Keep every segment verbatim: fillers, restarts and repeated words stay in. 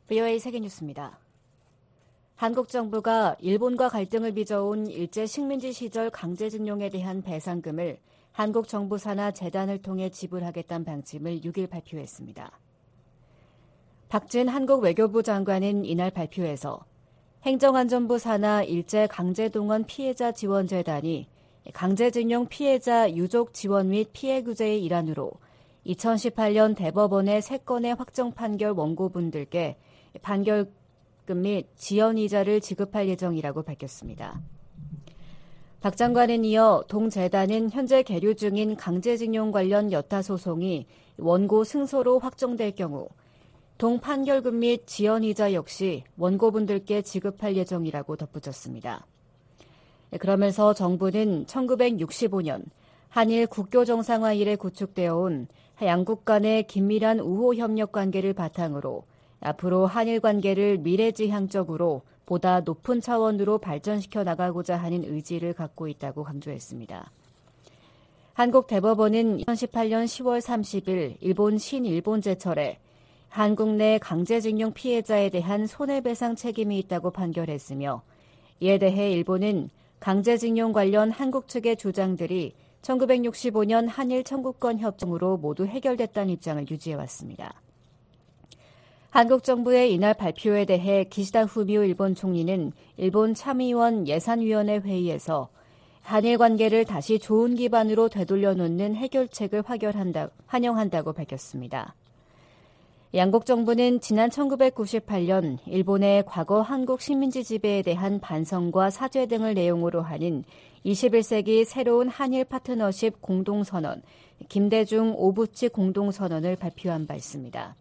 브이오에이 세계뉴스입니다. 한국 정부가 일본과 갈등을 빚어온 일제 식민지 시절 강제징용에 대한 배상금을 한국 정부 산하 재단을 통해 지불하겠다는 방침을 육 일 발표했습니다. 박진 한국 외교부 장관은 이날 발표에서 행정안전부 산하 일제 강제동원 피해자 지원재단이 강제징용 피해자 유족 지원 및 피해 구제의 일환으로 이천십팔 년 대법원의 세 건의 확정 판결 원고분들께 판결금 및 지연이자를 지급할 예정이라고 밝혔습니다. 박 장관은 이어 동재단은 현재 계류 중인 강제징용 관련 여타 소송이 원고 승소로 확정될 경우 동 판결금 및 지연이자 역시 원고분들께 지급할 예정이라고 덧붙였습니다. 그러면서 정부는 천구백육십오 년 한일 국교 정상화 이래 구축되어 온 양국 간의 긴밀한 우호 협력 관계를 바탕으로 앞으로 한일 관계를 미래지향적으로 보다 높은 차원으로 발전시켜 나가고자 하는 의지를 갖고 있다고 강조했습니다. 한국 대법원은 이천십팔 년 시월 삼십일 일본 신일본제철에 한국 내 강제징용 피해자에 대한 손해배상 책임이 있다고 판결했으며 이에 대해 일본은 강제징용 관련 한국 측의 주장들이 천구백육십오 년 한일 청구권 협정으로 모두 해결됐다는 입장을 유지해왔습니다. 한국 정부의 이날 발표에 대해 기시다 후미오 일본 총리는 일본 참의원 예산위원회 회의에서 한일 관계를 다시 좋은 기반으로 되돌려놓는 해결책을 화결한다, 환영한다고 밝혔습니다. 양국 정부는 지난 천구백구십팔 년 일본의 과거 한국 식민지 지배에 대한 반성과 사죄 등을 내용으로 하는 이십일 세기 새로운 한일 파트너십 공동선언, 김대중 오부치 공동선언을 발표한 바 있습니다.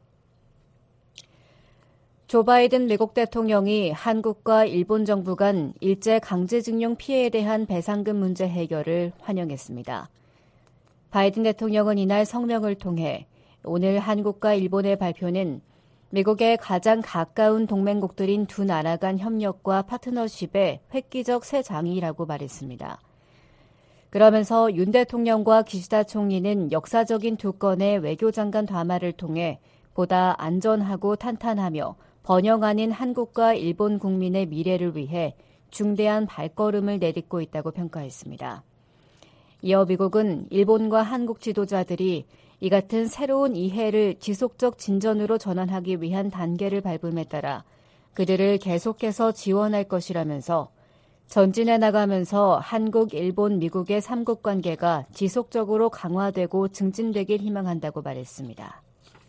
조 바이든 미국 대통령이 한국과 일본 정부 간 일제 강제징용 피해에 대한 배상금 문제 해결을 환영했습니다. 바이든 대통령은 이날 성명을 통해 오늘 한국과 일본의 발표는 미국의 가장 가까운 동맹국들인 두 나라 간 협력과 파트너십의 획기적 새 장이라고 말했습니다. 그러면서 윤 대통령과 기시다 총리는 역사적인 두 건의 외교장관 담화를 통해 보다 안전하고 탄탄하며 번영 아닌 한국과 일본 국민의 미래를 위해 중대한 발걸음을 내딛고 있다고 평가했습니다. 이어 미국은 일본과 한국 지도자들이 이 같은 새로운 이해를 지속적 진전으로 전환하기 위한 단계를 밟음에 따라 그들을 계속해서 지원할 것이라면서 전진해 나가면서 한국, 일본, 미국의 삼국 관계가 지속적으로 강화되고 증진되길 희망한다고 말했습니다.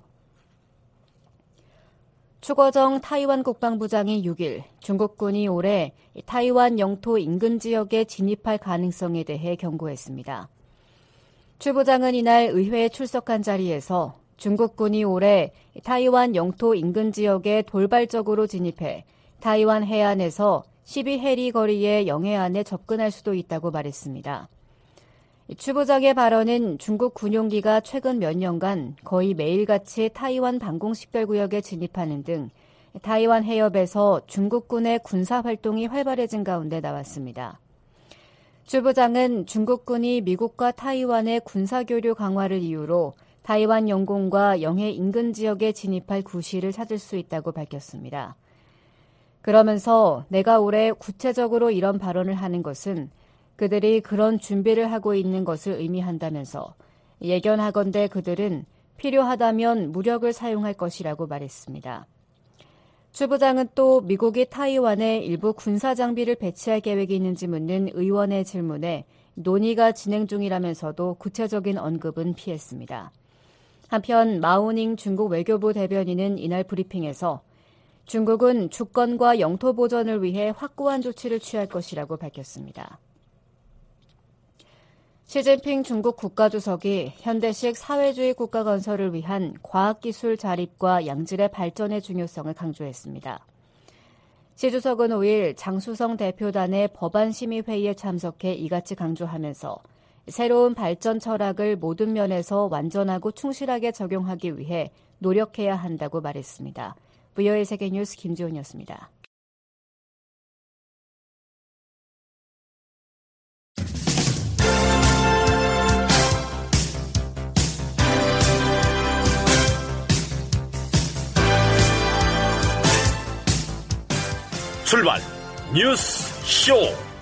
추거정 타이완 국방부장이 육 일 중국군이 올해 타이완 영토 인근 지역에 진입할 가능성에 대해 경고했습니다. 추 부장은 이날 의회에 출석한 자리에서 중국군이 올해 타이완 영토 인근 지역에 돌발적으로 진입해 타이완 해안에서 십이 해리 거리의 영해안에 접근할 수도 있다고 말했습니다. 추 부장의 발언은 중국 군용기가 최근 몇 년간 거의 매일같이 타이완 방공식별구역에 진입하는 등 타이완 해협에서 중국군의 군사활동이 활발해진 가운데 나왔습니다. 추 부장은 중국군이 미국과 타이완의 군사교류 강화를 이유로 타이완 영공과 영해 인근 지역에 진입할 구실을 찾을 수 있다고 밝혔습니다. 그러면서 내가 올해 구체적으로 이런 발언을 하는 것은 그들이 그런 준비를 하고 있는 것을 의미한다면서 예견하건대 그들은 필요하다면 무력을 사용할 것이라고 말했습니다. 추 부장은 또 미국이 타이완에 일부 군사장비를 배치할 계획이 있는지 묻는 의원의 질문에 논의가 진행 중이라면서도 구체적인 언급은 피했습니다. 한편 마오닝 중국 외교부 대변인은 이날 브리핑에서 중국은 주권과 영토 보전을 위해 확고한 조치를 취할 것이라고 밝혔습니다. 시진핑 중국 국가주석이 현대식 사회주의 국가 건설을 위한 과학기술 자립과 양질의 발전의 중요성을 강조했습니다. 시 주석은 오 일 장수성 대표단의 법안심의회의에 참석해 이같이 강조하면서 새로운 발전 철학을 모든 면에서 완전하고 충실하게 적용하기 위해 노력해야 한다고 말했습니다. 브이오에이 세계뉴스 김지훈이었습니다. 출발 뉴스 쇼.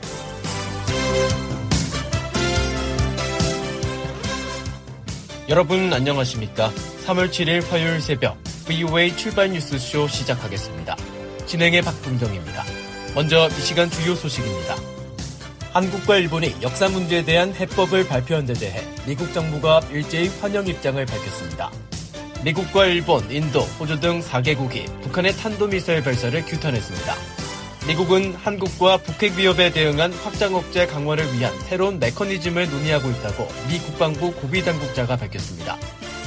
여러분 안녕하십니까? 삼월 칠일 화요일 새벽 브이오에이 출발 뉴스쇼 시작하겠습니다. 진행의 박bun경입니다. 먼저 이 시간 주요 소식입니다. 한국과 일본이 역사 문제에 대한 해법을 발표한 데 대해 미국 정부가 일제히 환영 입장을 밝혔습니다. 미국과 일본, 인도, 호주 등 사 개국이 북한의 탄도미사일 발사를 규탄했습니다. 미국은 한국과 북핵 위협에 대응한 확장 억제 강화를 위한 새로운 메커니즘을 논의하고 있다고 미 국방부 고비 당국자가 밝혔습니다.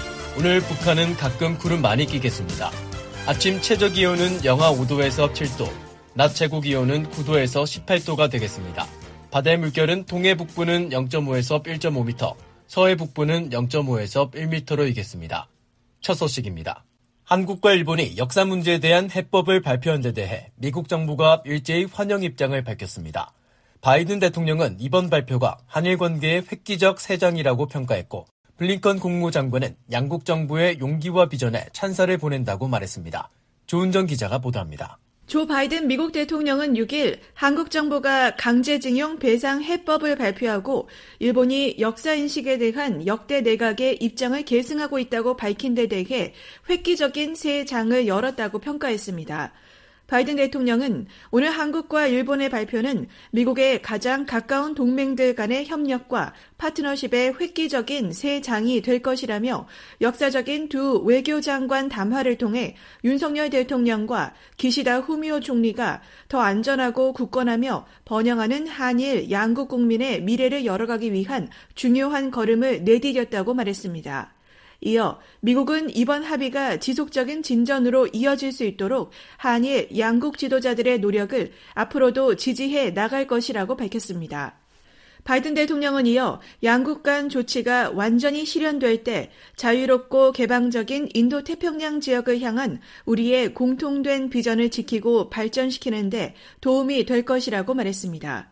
오늘 북한은 가끔 구름 많이 끼겠습니다. 아침 최저 기온은 영하 오 도에서 칠 도, 낮 최고 기온은 구 도에서 십팔 도가 되겠습니다. 바다의 물결은 동해 북부는 영 점 오에서 일 점 오 미터, 서해 북부는 영 점 오에서 일 미터로 일겠습니다. 첫 소식입니다. 한국과 일본이 역사 문제에 대한 해법을 발표한 데 대해 미국 정부가 일제히 환영 입장을 밝혔습니다. 바이든 대통령은 이번 발표가 한일 관계의 획기적 세장이라고 평가했고, 블링컨 국무장관은 양국 정부의 용기와 비전에 찬사를 보낸다고 말했습니다. 조은정 기자가 보도합니다. 조 바이든 미국 대통령은 육일 한국 정부가 강제징용 배상 해법을 발표하고 일본이 역사인식에 대한 역대 내각의 입장을 계승하고 있다고 밝힌 데 대해 획기적인 새 장을 열었다고 평가했습니다. 바이든 대통령은 오늘 한국과 일본의 발표는 미국의 가장 가까운 동맹들 간의 협력과 파트너십의 획기적인 새 장이 될 것이라며 역사적인 두 외교장관 담화를 통해 윤석열 대통령과 기시다 후미오 총리가 더 안전하고 굳건하며 번영하는 한일 양국 국민의 미래를 열어가기 위한 중요한 걸음을 내디뎠다고 말했습니다. 이어 미국은 이번 합의가 지속적인 진전으로 이어질 수 있도록 한일 양국 지도자들의 노력을 앞으로도 지지해 나갈 것이라고 밝혔습니다. 바이든 대통령은 이어 양국 간 조치가 완전히 실현될 때 자유롭고 개방적인 인도태평양 지역을 향한 우리의 공통된 비전을 지키고 발전시키는 데 도움이 될 것이라고 말했습니다.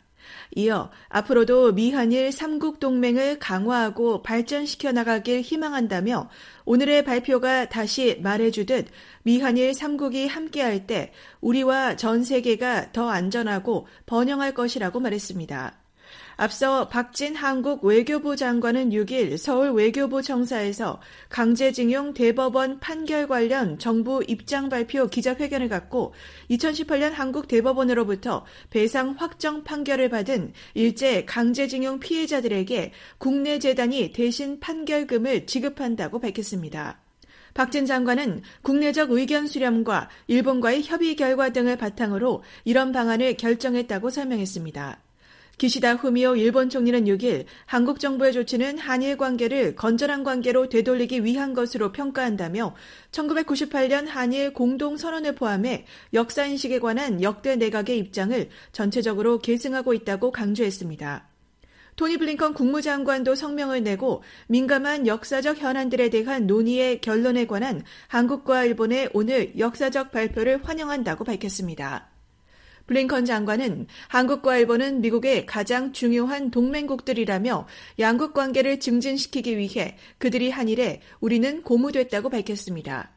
이어 앞으로도 미한일 삼국 동맹을 강화하고 발전시켜 나가길 희망한다며 오늘의 발표가 다시 말해주듯 미한일 삼국이 함께할 때 우리와 전 세계가 더 안전하고 번영할 것이라고 말했습니다. 앞서 박진 한국 외교부 장관은 육일 서울 외교부 청사에서 강제징용 대법원 판결 관련 정부 입장 발표 기자회견을 갖고 이천십팔년 한국 대법원으로부터 배상 확정 판결을 받은 일제 강제징용 피해자들에게 국내 재단이 대신 판결금을 지급한다고 밝혔습니다. 박진 장관은 국내적 의견 수렴과 일본과의 협의 결과 등을 바탕으로 이런 방안을 결정했다고 설명했습니다. 기시다 후미오 일본 총리는 육일 한국 정부의 조치는 한일 관계를 건전한 관계로 되돌리기 위한 것으로 평가한다며 천구백구십팔년 한일 공동선언을 포함해 역사인식에 관한 역대 내각의 입장을 전체적으로 계승하고 있다고 강조했습니다. 토니 블링컨 국무장관도 성명을 내고 민감한 역사적 현안들에 대한 논의의 결론에 관한 한국과 일본의 오늘 역사적 발표를 환영한다고 밝혔습니다. 블링컨 장관은 한국과 일본은 미국의 가장 중요한 동맹국들이라며 양국 관계를 증진시키기 위해 그들이 한 일에 우리는 고무됐다고 밝혔습니다.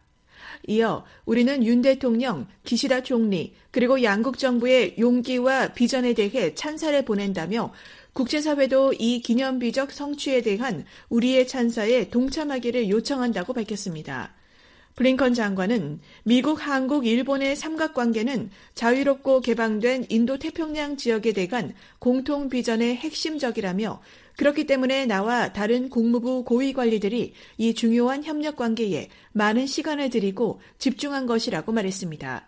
이어 우리는 윤 대통령, 기시다 총리, 그리고 양국 정부의 용기와 비전에 대해 찬사를 보낸다며 국제사회도 이 기념비적 성취에 대한 우리의 찬사에 동참하기를 요청한다고 밝혔습니다. 블링컨 장관은 미국, 한국, 일본의 삼각관계는 자유롭고 개방된 인도태평양 지역에 대한 공통 비전의 핵심적이라며 그렇기 때문에 나와 다른 국무부 고위 관리들이 이 중요한 협력관계에 많은 시간을 들이고 집중한 것이라고 말했습니다.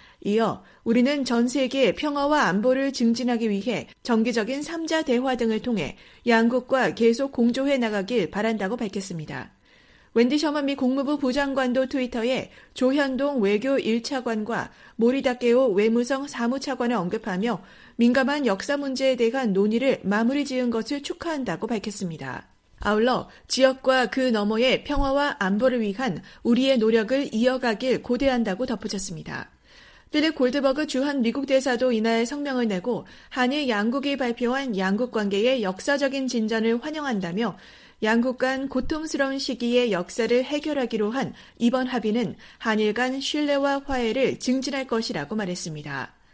이어 우리는 전 세계 평화와 안보를 증진하기 위해 정기적인 삼자 대화 등을 통해 양국과 계속 공조해 나가길 바란다고 밝혔습니다. 웬디 셔먼 미 국무부 부장관도 트위터에 조현동 외교 일 차관과 모리 다케오 외무성 사무차관을 언급하며 민감한 역사 문제에 대한 논의를 마무리 지은 것을 축하한다고 밝혔습니다. 아울러 지역과 그 너머의 평화와 안보를 위한 우리의 노력을 이어가길 고대한다고 덧붙였습니다. 필립 골드버그 주한 미국 대사도 이날 성명을 내고 한일 양국이 발표한 양국 관계의 역사적인 진전을 환영한다며 양국 간 고통스러운 시기의 역사를 해결하기로 한 이번 합의는 한일 간 신뢰와 화해를 증진할 것이라고 말했습니다.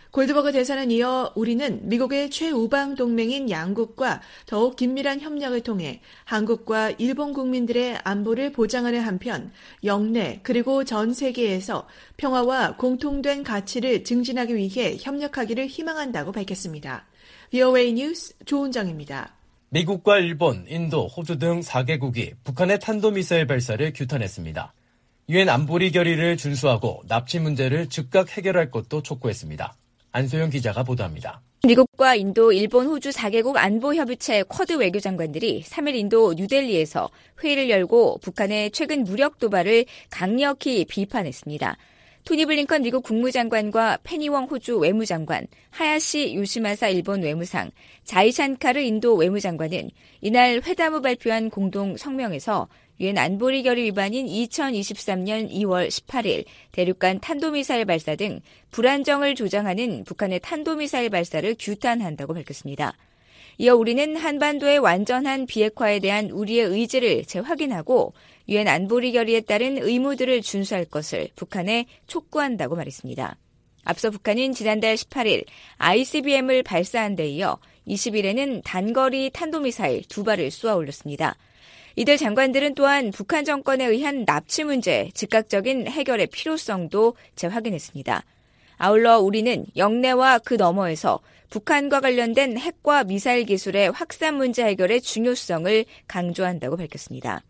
골드버그 대사는 이어 우리는 미국의 최우방 동맹인 양국과 더욱 긴밀한 협력을 통해 한국과 일본 국민들의 안보를 보장하는 한편 영내 그리고 전 세계에서 평화와 공통된 가치를 증진하기 위해 협력하기를 희망한다고 밝혔습니다. 브이오에이 뉴스 조은정입니다. 미국과 일본, 인도, 호주 등 사 개국이 북한의 탄도미사일 발사를 규탄했습니다. 유엔 안보리 결의를 준수하고 납치 문제를 즉각 해결할 것도 촉구했습니다. 안소영 기자가 보도합니다. 미국과 인도, 일본, 호주 사 개국 안보협의체 쿼드 외교장관들이 삼 일 인도 뉴델리에서 회의를 열고 북한의 최근 무력 도발을 강력히 비판했습니다. 토니 블링컨 미국 국무장관과 페니웡 호주 외무장관, 하야시 요시마사 일본 외무상, 자이샨카르 인도 외무장관은 이날 회담 후 발표한 공동 성명에서 유엔 안보리 결의 위반인 이천이십삼 년 이월 십팔일 대륙간 탄도미사일 발사 등 불안정을 조장하는 북한의 탄도미사일 발사를 규탄한다고 밝혔습니다. 이어 우리는 한반도의 완전한 비핵화에 대한 우리의 의지를 재확인하고 유엔 안보리 결의에 따른 의무들을 준수할 것을 북한에 촉구한다고 말했습니다. 앞서 북한은 지난달 십팔일 아이씨비엠을 발사한 데 이어 이십일에는 단거리 탄도미사일 두 발을 쏘아 올렸습니다. 이들 장관들은 또한 북한 정권에 의한 납치 문제 즉각적인 해결의 필요성도 재확인했습니다. 아울러 우리는 영내와 그 너머에서 북한과 관련된 핵과 미사일 기술의 확산 문제 해결의 중요성을 강조한다고 밝혔습니다.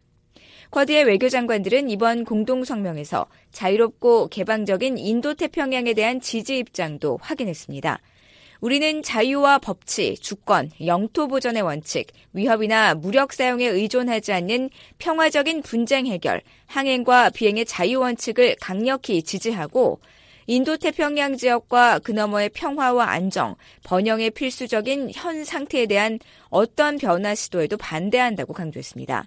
쿼드의 외교장관들은 이번 공동성명에서 자유롭고 개방적인 인도태평양에 대한 지지 입장도 확인했습니다. 우리는 자유와 법치, 주권, 영토 보전의 원칙, 위협이나 무력 사용에 의존하지 않는 평화적인 분쟁 해결, 항행과 비행의 자유 원칙을 강력히 지지하고 인도태평양 지역과 그 너머의 평화와 안정, 번영의 필수적인 현 상태에 대한 어떤 변화 시도에도 반대한다고 강조했습니다.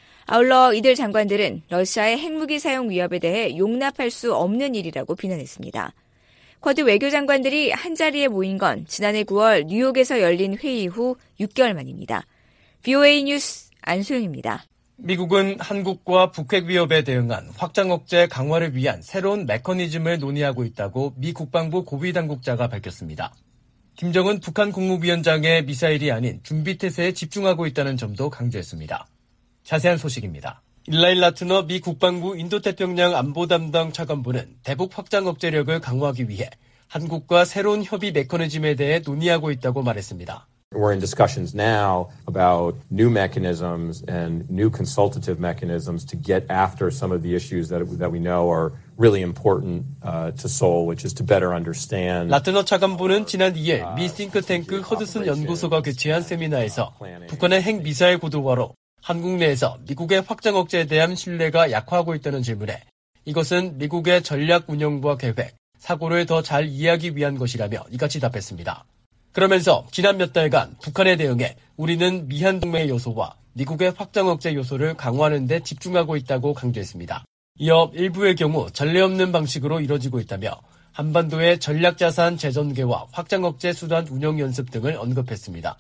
아울러 이들 장관들은 러시아의 핵무기 사용 위협에 대해 용납할 수 없는 일이라고 비난했습니다. 쿼드 외교장관들이 한자리에 모인 건 지난해 구월 뉴욕에서 열린 회의 후 육 개월 만입니다. 브이오에이 뉴스 안소영입니다. 미국은 한국과 북핵 위협에 대응한 확장 억제 강화를 위한 새로운 메커니즘을 논의하고 있다고 미 국방부 고위당국자가 밝혔습니다. 김정은 북한 국무위원장의 미사일이 아닌 준비태세에 집중하고 있다는 점도 강조했습니다. 자세한 소식입니다. 일라일 라트너 미 국방부 인도태평양 안보담당 차관보는 대북 확장 억제력을 강화하기 위해 한국과 새로운 협의 메커니즘에 대해 논의하고 있다고 말했습니다. We're in discussions now about new mechanisms and new consultative mechanisms to get after some of the issues that that we know are really important uh, to Seoul, which is to better understand. 라트너 차관보는 지난 이일 미 싱크탱크 허드슨 연구소가 개최한 세미나에서 북한의 핵 미사일 고도화로 한국 내에서 미국의 확장 억제에 대한 신뢰가 약화하고 있다는 질문에 이것은 미국의 전략 운영과 계획, 사고를 더 잘 이해하기 위한 것이라며 이같이 답했습니다. 그러면서 지난 몇 달간 북한에 대응해 우리는 미한 동맹의 요소와 미국의 확장 억제 요소를 강화하는 데 집중하고 있다고 강조했습니다. 이어 일부의 경우 전례 없는 방식으로 이뤄지고 있다며 한반도의 전략자산 재전개와 확장 억제 수단 운영 연습 등을 언급했습니다.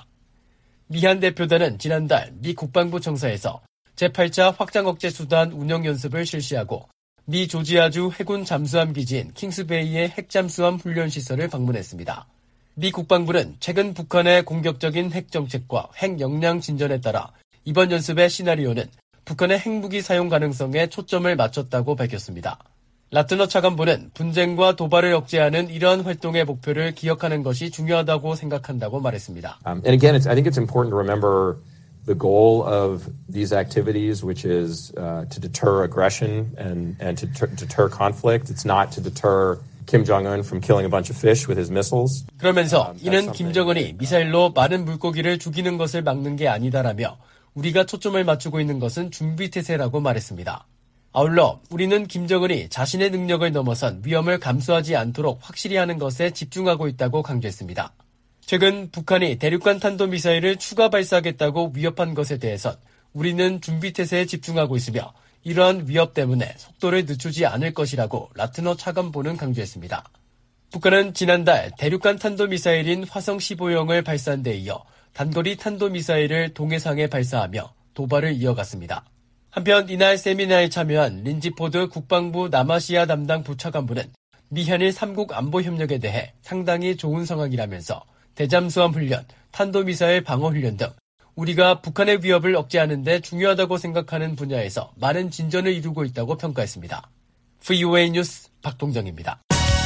미한 대표단은 지난달 미 국방부 청사에서 제팔 차 확장 억제 수단 운영 연습을 실시하고 미 조지아주 해군 잠수함 기지인 킹스베이의 핵잠수함 훈련 시설을 방문했습니다. 미 국방부는 최근 북한의 공격적인 핵 정책과 핵 역량 진전에 따라 이번 연습의 시나리오는 북한의 핵무기 사용 가능성에 초점을 맞췄다고 밝혔습니다. 라트너 차관보는 분쟁과 도발을 억제하는 이러한 활동의 목표를 기억하는 것이 중요하다고 생각한다고 말했습니다. Um, and again, it's, I think it's important to remember the goal of these activities, which is uh, to deter aggression and, and to ter- deter conflict. It's not to deter Kim Jong-un from killing a bunch of fish with his missiles. 그러면서 이는 김정은이 미사일로 많은 물고기를 죽이는 것을 막는 게 아니다라며 우리가 초점을 맞추고 있는 것은 준비태세라고 말했습니다. 아울러 우리는 김정은이 자신의 능력을 넘어선 위험을 감수하지 않도록 확실히 하는 것에 집중하고 있다고 강조했습니다. 최근 북한이 대륙간 탄도미사일을 추가 발사하겠다고 위협한 것에 대해선 우리는 준비태세에 집중하고 있으며 이러한 위협 때문에 속도를 늦추지 않을 것이라고 라트너 차관보는 강조했습니다. 북한은 지난달 대륙간 탄도미사일인 화성 십오형을 발사한 데 이어 단거리 탄도미사일을 동해상에 발사하며 도발을 이어갔습니다. 한편 이날 세미나에 참여한 린지 포드 국방부 남아시아 담당 부차관보는 미한일 삼국 안보 협력에 대해 상당히 좋은 상황이라면서 대잠수함 훈련, 탄도미사일 방어 훈련 등 우리가 북한의 위협을 억제하는 데 중요하다고 생각하는 분야에서 많은 진전을 이루고 있다고 평가했습니다. 브이오에이 뉴스 박동정입니다.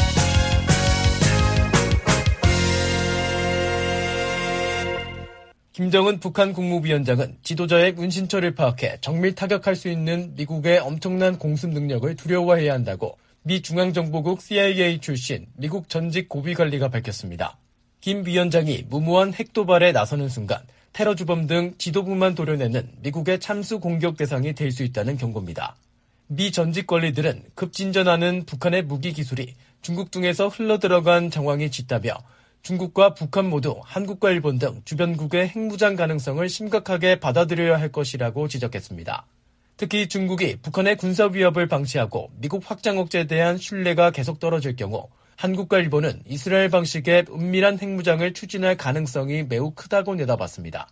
김정은 북한 국무위원장은 지도자의 문신처를 파악해 정밀 타격할 수 있는 미국의 엄청난 공습 능력을 두려워해야 한다고 미 중앙정보국 씨아이에이 출신 미국 전직 고위관리가 밝혔습니다. 김 위원장이 무모한 핵도발에 나서는 순간 테러 주범 등 지도부만 도려내는 미국의 참수 공격 대상이 될 수 있다는 경고입니다. 미 전직 관리들은 급진전하는 북한의 무기 기술이 중국 등에서 흘러들어간 정황이 짙다며 중국과 북한 모두 한국과 일본 등 주변국의 핵무장 가능성을 심각하게 받아들여야 할 것이라고 지적했습니다. 특히 중국이 북한의 군사 위협을 방치하고 미국 확장 억제에 대한 신뢰가 계속 떨어질 경우 한국과 일본은 이스라엘 방식의 은밀한 핵무장을 추진할 가능성이 매우 크다고 내다봤습니다.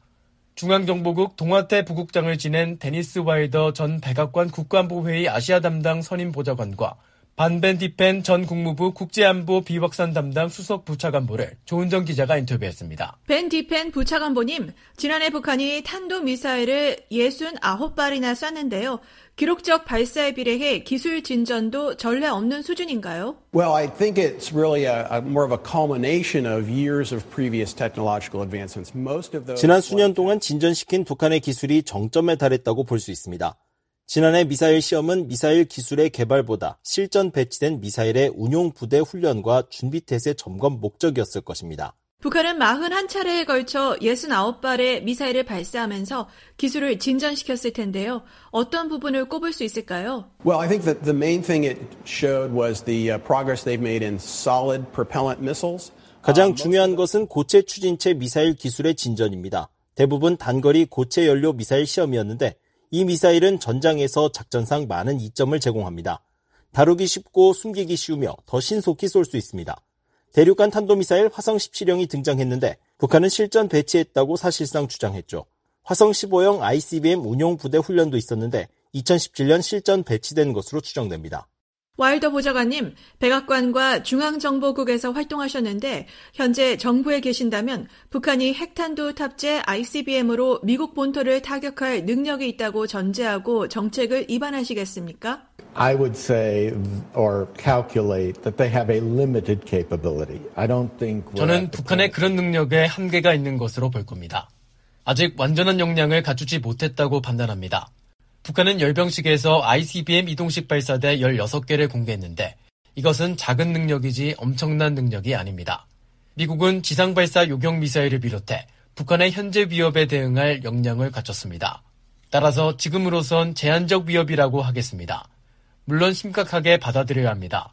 중앙정보국 동아태 부국장을 지낸 데니스 와일더 전 백악관 국가안보회의 아시아 담당 선임 보좌관과 반 벤 디펜 전 국무부 국제안보 비확산 담당 수석 부차관보를 조은정 기자가 인터뷰했습니다. 벤 디펜 부차관보님, 지난해 북한이 탄도미사일을 육십구 발이나 쐈는데요. 기록적 발사에 비례해 기술 진전도 전례 없는 수준인가요? Well, I think it's really a, a more of a culmination of years of previous technological advancements. Most of those 지난 수년 동안 진전시킨 북한의 기술이 정점에 달했다고 볼 수 있습니다. 지난해 미사일 시험은 미사일 기술의 개발보다 실전 배치된 미사일의 운용 부대 훈련과 준비 태세 점검 목적이었을 것입니다. 북한은 사십일 차례에 걸쳐 육십구 발의 미사일을 발사하면서 기술을 진전시켰을 텐데요. 어떤 부분을 꼽을 수 있을까요? Well, I think that the main thing it showed was the progress they've made in solid propellant missiles. 가장 중요한 것은 고체 추진체 미사일 기술의 진전입니다. 대부분 단거리 고체 연료 미사일 시험이었는데 이 미사일은 전장에서 작전상 많은 이점을 제공합니다. 다루기 쉽고 숨기기 쉬우며 더 신속히 쏠 수 있습니다. 대륙간 탄도미사일 화성 십칠형이 등장했는데 북한은 실전 배치했다고 사실상 주장했죠. 화성 십오형 아이씨비엠 운용 부대 훈련도 있었는데 이천십칠년 실전 배치된 것으로 추정됩니다. 와일더 보좌관님, 백악관과 중앙정보국에서 활동하셨는데 현재 정부에 계신다면 북한이 핵탄두 탑재 아이씨비엠으로 미국 본토를 타격할 능력이 있다고 전제하고 정책을 입안하시겠습니까? I would say or calculate that they have a limited capability. I don't think 저는 북한의 그런 능력에 한계가 있는 것으로 볼 겁니다. 아직 완전한 역량을 갖추지 못했다고 판단합니다. 북한은 열병식에서 아이씨비엠 이동식 발사대 열여섯 개를 공개했는데 이것은 작은 능력이지 엄청난 능력이 아닙니다. 미국은 지상발사 요격 미사일을 비롯해 북한의 현재 위협에 대응할 역량을 갖췄습니다. 따라서 지금으로선 제한적 위협이라고 하겠습니다. 물론 심각하게 받아들여야 합니다.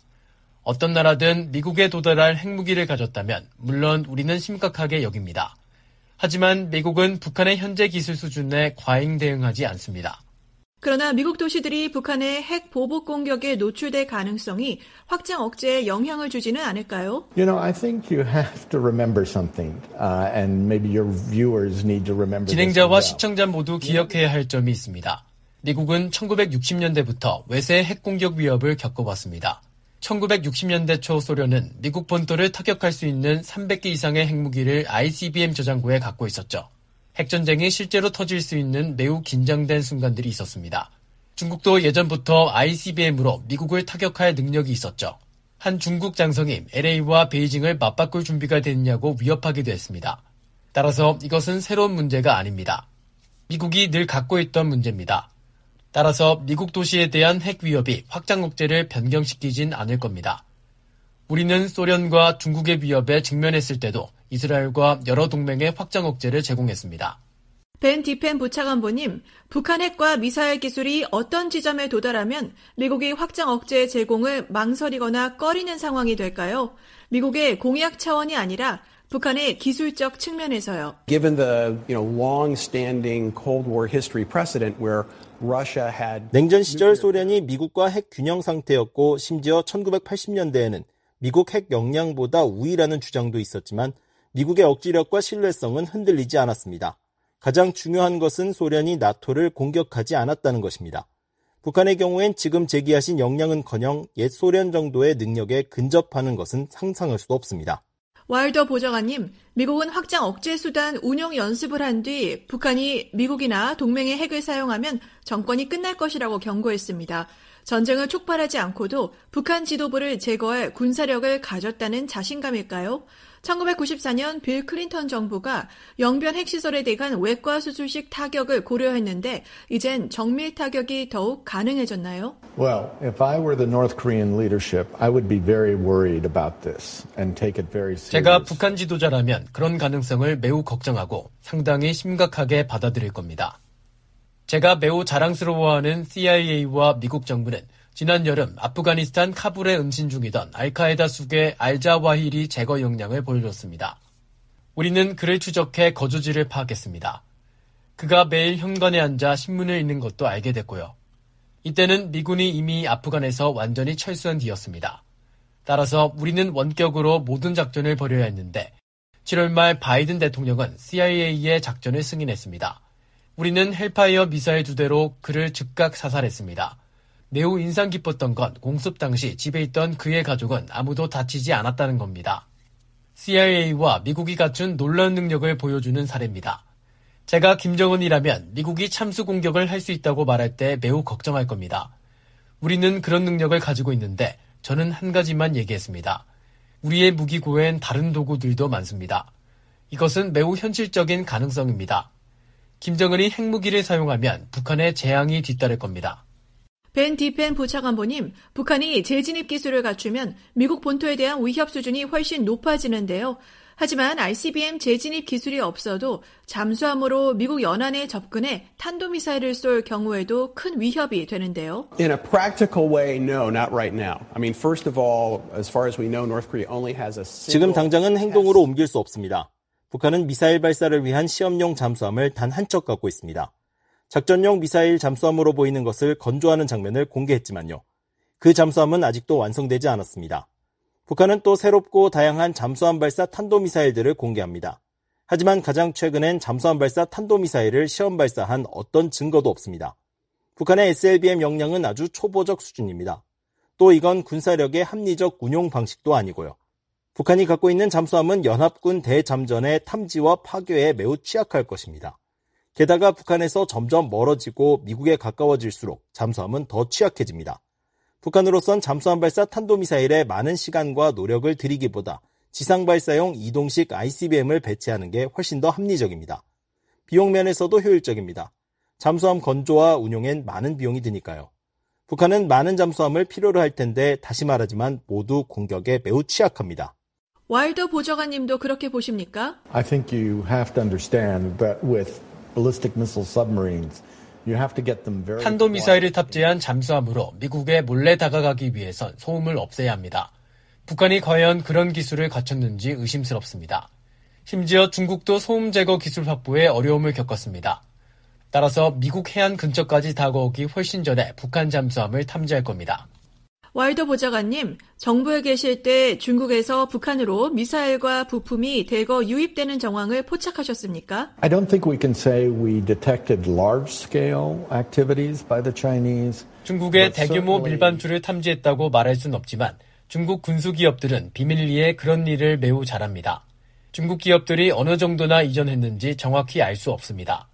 어떤 나라든 미국에 도달할 핵무기를 가졌다면 물론 우리는 심각하게 여깁니다. 하지만 미국은 북한의 현재 기술 수준에 과잉 대응하지 않습니다. 그러나 미국 도시들이 북한의 핵 보복 공격에 노출될 가능성이 확장 억제에 영향을 주지는 않을까요? You know, I think you have to remember something, uh, and maybe your viewers need to remember. 진행자와 시청자 모두 기억해야 할 점이 있습니다. 미국은 천구백육십년대부터 외세 핵 공격 위협을 겪어왔습니다. 천구백육십년대 초 소련은 미국 본토를 타격할 수 있는 삼백 개 이상의 핵무기를 아이씨비엠 저장고에 갖고 있었죠. 핵전쟁이 실제로 터질 수 있는 매우 긴장된 순간들이 있었습니다. 중국도 예전부터 아이씨비엠으로 미국을 타격할 능력이 있었죠. 한 중국 장성이 엘에이와 베이징을 맞바꿀 준비가 됐냐고 위협하기도 했습니다. 따라서 이것은 새로운 문제가 아닙니다. 미국이 늘 갖고 있던 문제입니다. 따라서 미국 도시에 대한 핵 위협이 확장 억제를 변경시키진 않을 겁니다. 우리는 소련과 중국의 위협에 직면했을 때도 이스라엘과 여러 동맹의 확장 억제를 제공했습니다. 벤 디펜 부차관보님, 북한 핵과 미사일 기술이 어떤 지점에 도달하면 미국이 확장 억제 제공을 망설이거나 꺼리는 상황이 될까요? 미국의 공약 차원이 아니라 북한의 기술적 측면에서요. Given the, you know, long-standing Cold War history precedent where Russia had 냉전 시절 소련이 미국과 핵 균형 상태였고 심지어 천구백팔십년대에는 미국 핵 역량보다 우위라는 주장도 있었지만 미국의 억지력과 신뢰성은 흔들리지 않았습니다. 가장 중요한 것은 소련이 나토를 공격하지 않았다는 것입니다. 북한의 경우엔 지금 제기하신 역량은커녕 옛 소련 정도의 능력에 근접하는 것은 상상할 수도 없습니다. 와일더 보좌관님, 미국은 확장 억제 수단 운용 연습을 한 뒤 북한이 미국이나 동맹의 핵을 사용하면 정권이 끝날 것이라고 경고했습니다. 전쟁을 촉발하지 않고도 북한 지도부를 제거할 군사력을 가졌다는 자신감일까요? 천구백구십사 년 빌 클린턴 정부가 영변 핵시설에 대한 외과 수술식 타격을 고려했는데 이젠 정밀 타격이 더욱 가능해졌나요? Well, if I were the North Korean leadership, I would be very worried about this and take it very seriously. 제가 북한 지도자라면 그런 가능성을 매우 걱정하고 상당히 심각하게 받아들일 겁니다. 제가 매우 자랑스러워하는 씨아이에이와 미국 정부는 지난 여름 아프가니스탄 카불에 은신 중이던 알카에다 수계 알자와히리 제거 역량을 보여줬습니다. 우리는 그를 추적해 거주지를 파악했습니다. 그가 매일 현관에 앉아 신문을 읽는 것도 알게 됐고요. 이때는 미군이 이미 아프간에서 완전히 철수한 뒤였습니다. 따라서 우리는 원격으로 모든 작전을 벌여야 했는데 칠월 말 바이든 대통령은 씨아이에이의 작전을 승인했습니다. 우리는 헬파이어 미사일 두 대로 그를 즉각 사살했습니다. 매우 인상 깊었던 건 공습 당시 집에 있던 그의 가족은 아무도 다치지 않았다는 겁니다. 씨아이에이와 미국이 갖춘 놀라운 능력을 보여주는 사례입니다. 제가 김정은이라면 미국이 참수 공격을 할 수 있다고 말할 때 매우 걱정할 겁니다. 우리는 그런 능력을 가지고 있는데 저는 한 가지만 얘기했습니다. 우리의 무기고엔 다른 도구들도 많습니다. 이것은 매우 현실적인 가능성입니다. 김정은이 핵무기를 사용하면 북한의 재앙이 뒤따를 겁니다. 벤 디펜 부차관보님, 북한이 재진입 기술을 갖추면 미국 본토에 대한 위협 수준이 훨씬 높아지는데요. 하지만 아이씨비엠 재진입 기술이 없어도 잠수함으로 미국 연안에 접근해 탄도미사일을 쏠 경우에도 큰 위협이 되는데요. In a practical way, no, not right now. I mean, first of all, as far as we know, North Korea only has a single 지금 당장은 행동으로 옮길 수 없습니다. 북한은 미사일 발사를 위한 시험용 잠수함을 단 한 척 갖고 있습니다. 작전용 미사일 잠수함으로 보이는 것을 건조하는 장면을 공개했지만요. 그 잠수함은 아직도 완성되지 않았습니다. 북한은 또 새롭고 다양한 잠수함 발사 탄도미사일들을 공개합니다. 하지만 가장 최근엔 잠수함 발사 탄도미사일을 시험 발사한 어떤 증거도 없습니다. 북한의 에스엘비엠 역량은 아주 초보적 수준입니다. 또 이건 군사력의 합리적 운용 방식도 아니고요. 북한이 갖고 있는 잠수함은 연합군 대잠전의 탐지와 파괴에 매우 취약할 것입니다. 게다가 북한에서 점점 멀어지고 미국에 가까워질수록 잠수함은 더 취약해집니다. 북한으로선 잠수함 발사 탄도미사일에 많은 시간과 노력을 들이기보다 지상 발사용 이동식 아이씨비엠을 배치하는 게 훨씬 더 합리적입니다. 비용 면에서도 효율적입니다. 잠수함 건조와 운용엔 많은 비용이 드니까요. 북한은 많은 잠수함을 필요로 할 텐데 다시 말하지만 모두 공격에 매우 취약합니다. 와일더 보좌관님도 그렇게 보십니까? I think you have to understand that with ballistic missile submarines, you have to get them very 탄도미사일을 탑재한 잠수함으로 미국에 몰래 다가가기 위해선 소음을 없애야 합니다. 북한이 과연 그런 기술을 갖췄는지 의심스럽습니다. 심지어 중국도 소음 제거 기술 확보에 어려움을 겪었습니다. 따라서 미국 해안 근처까지 다가오기 훨씬 전에 북한 잠수함을 탐지할 겁니다. 와일더 보좌관님, 정부에 계실 때 중국에서 북한으로 미사일과 부품이 대거 유입되는 정황을 포착하셨습니까? I don't think we can say we detected large-scale activities by the Chinese. 중국의 대규모 밀반투를 탐지했다고 말할 순 없지만 중국 군수기업들은 비밀리에 그런 일을 매우 잘합니다. 중국 기업들이 어느 정도나 이전했는지 정확히 알 수 없습니다.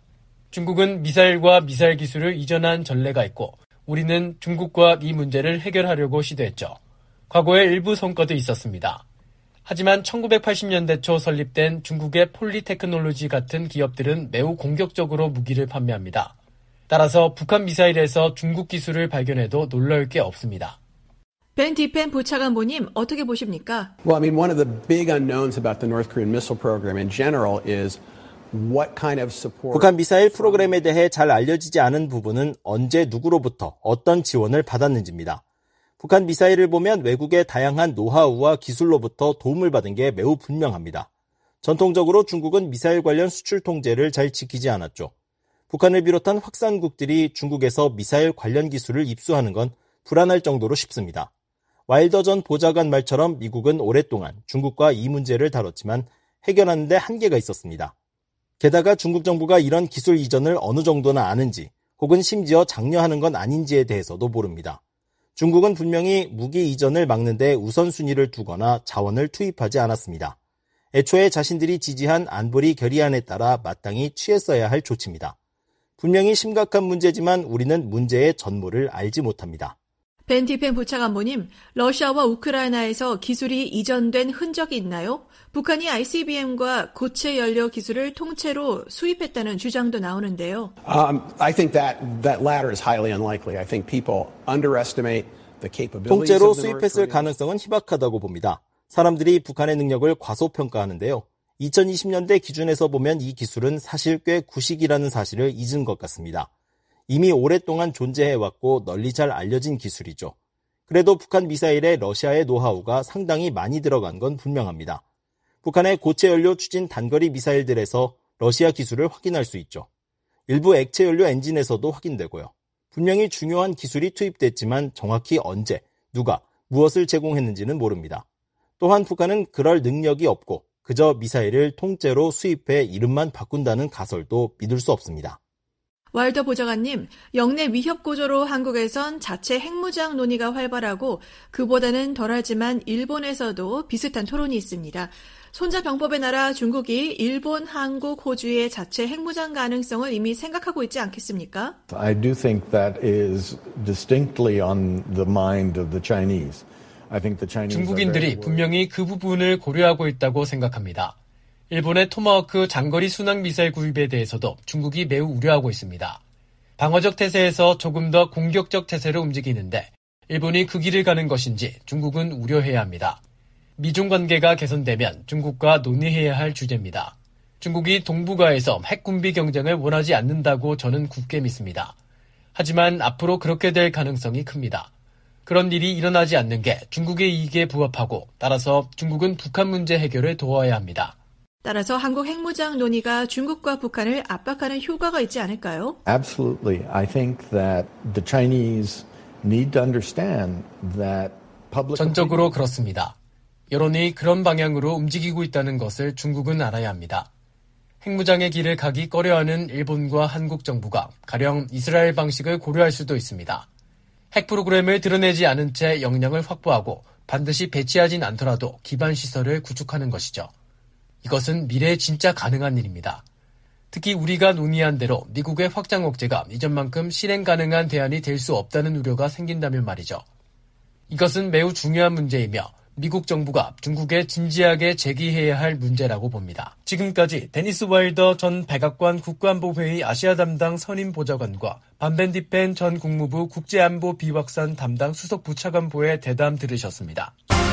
중국은 미사일과 미사일 기술을 이전한 전례가 있고 우리는 중국과 이 문제를 해결하려고 시도했죠. 과거에 일부 성과도 있었습니다. 하지만 천구백팔십 년대 초 설립된 중국의 폴리테크놀로지 같은 기업들은 매우 공격적으로 무기를 판매합니다. 따라서 북한 미사일에서 중국 기술을 발견해도 놀라울 게 없습니다. 벤 디펜 부차관보님, 어떻게 보십니까? Well, I mean, one of the big unknowns about the North Korean missile program in general is what kind of support. 북한 미사일 프로그램에 대해 잘 알려지지 않은 부분은 언제 누구로부터 어떤 지원을 받았는지입니다. 북한 미사일을 보면 외국의 다양한 노하우와 기술로부터 도움을 받은 게 매우 분명합니다. 전통적으로 중국은 미사일 관련 수출 통제를 잘 지키지 않았죠. 북한을 비롯한 확산국들이 중국에서 미사일 관련 기술을 입수하는 건 불안할 정도로 쉽습니다. 와일더 전 보좌관 말처럼 미국은 오랫동안 중국과 이 문제를 다뤘지만 해결하는 데 한계가 있었습니다. 게다가 중국 정부가 이런 기술 이전을 어느 정도나 아는지 혹은 심지어 장려하는 건 아닌지에 대해서도 모릅니다. 중국은 분명히 무기 이전을 막는 데 우선순위를 두거나 자원을 투입하지 않았습니다. 애초에 자신들이 지지한 안보리 결의안에 따라 마땅히 취했어야 할 조치입니다. 분명히 심각한 문제지만 우리는 문제의 전모를 알지 못합니다. 벤 디펜 부차관보님, 러시아와 우크라이나에서 기술이 이전된 흔적이 있나요? 북한이 아이씨비엠과 고체 연료 기술을 통째로 수입했다는 주장도 나오는데요. Um, I think that that latter is highly unlikely. I think people underestimate the capabilities 통째로 of the North 수입했을 Koreans. 가능성은 희박하다고 봅니다. 사람들이 북한의 능력을 과소평가하는데요. 이천이십 년대 기준에서 보면 이 기술은 사실 꽤 구식이라는 사실을 잊은 것 같습니다. 이미 오랫동안 존재해왔고 널리 잘 알려진 기술이죠. 그래도 북한 미사일에 러시아의 노하우가 상당히 많이 들어간 건 분명합니다. 북한의 고체 연료 추진 단거리 미사일들에서 러시아 기술을 확인할 수 있죠. 일부 액체 연료 엔진에서도 확인되고요. 분명히 중요한 기술이 투입됐지만 정확히 언제, 누가, 무엇을 제공했는지는 모릅니다. 또한 북한은 그럴 능력이 없고 그저 미사일을 통째로 수입해 이름만 바꾼다는 가설도 믿을 수 없습니다. 와일더 보좌관님, 영내 위협 구조로 한국에선 자체 핵무장 논의가 활발하고 그보다는 덜하지만 일본에서도 비슷한 토론이 있습니다. 손자병법의 나라 중국이 일본, 한국, 호주의 자체 핵무장 가능성을 이미 생각하고 있지 않겠습니까? I do think that is distinctly on the mind of the Chinese. I think the Chinese 중국인들이 분명히 그 부분을 고려하고 있다고 생각합니다. 일본의 토마호크 장거리 순항 미사일 구입에 대해서도 중국이 매우 우려하고 있습니다. 방어적 태세에서 조금 더 공격적 태세로 움직이는데 일본이 그 길을 가는 것인지 중국은 우려해야 합니다. 미중 관계가 개선되면 중국과 논의해야 할 주제입니다. 중국이 동북아에서 핵군비 경쟁을 원하지 않는다고 저는 굳게 믿습니다. 하지만 앞으로 그렇게 될 가능성이 큽니다. 그런 일이 일어나지 않는 게 중국의 이익에 부합하고 따라서 중국은 북한 문제 해결을 도와야 합니다. 따라서 한국 핵무장 논의가 중국과 북한을 압박하는 효과가 있지 않을까요? Absolutely. I think that the Chinese need to understand that public 전적으로 그렇습니다. 여론이 그런 방향으로 움직이고 있다는 것을 중국은 알아야 합니다. 핵무장의 길을 가기 꺼려하는 일본과 한국 정부가 가령 이스라엘 방식을 고려할 수도 있습니다. 핵 프로그램을 드러내지 않은 채 역량을 확보하고 반드시 배치하진 않더라도 기반 시설을 구축하는 것이죠. 이것은 미래에 진짜 가능한 일입니다. 특히 우리가 논의한 대로 미국의 확장 억제가 이전만큼 실행 가능한 대안이 될 수 없다는 우려가 생긴다면 말이죠. 이것은 매우 중요한 문제이며 미국 정부가 중국에 진지하게 제기해야 할 문제라고 봅니다. 지금까지 데니스 와일더 전 백악관 국가안보회의 아시아 담당 선임 보좌관과 반벤 디펜 전 국무부 국제안보 비확산 담당 수석 부차관보의 대담 들으셨습니다.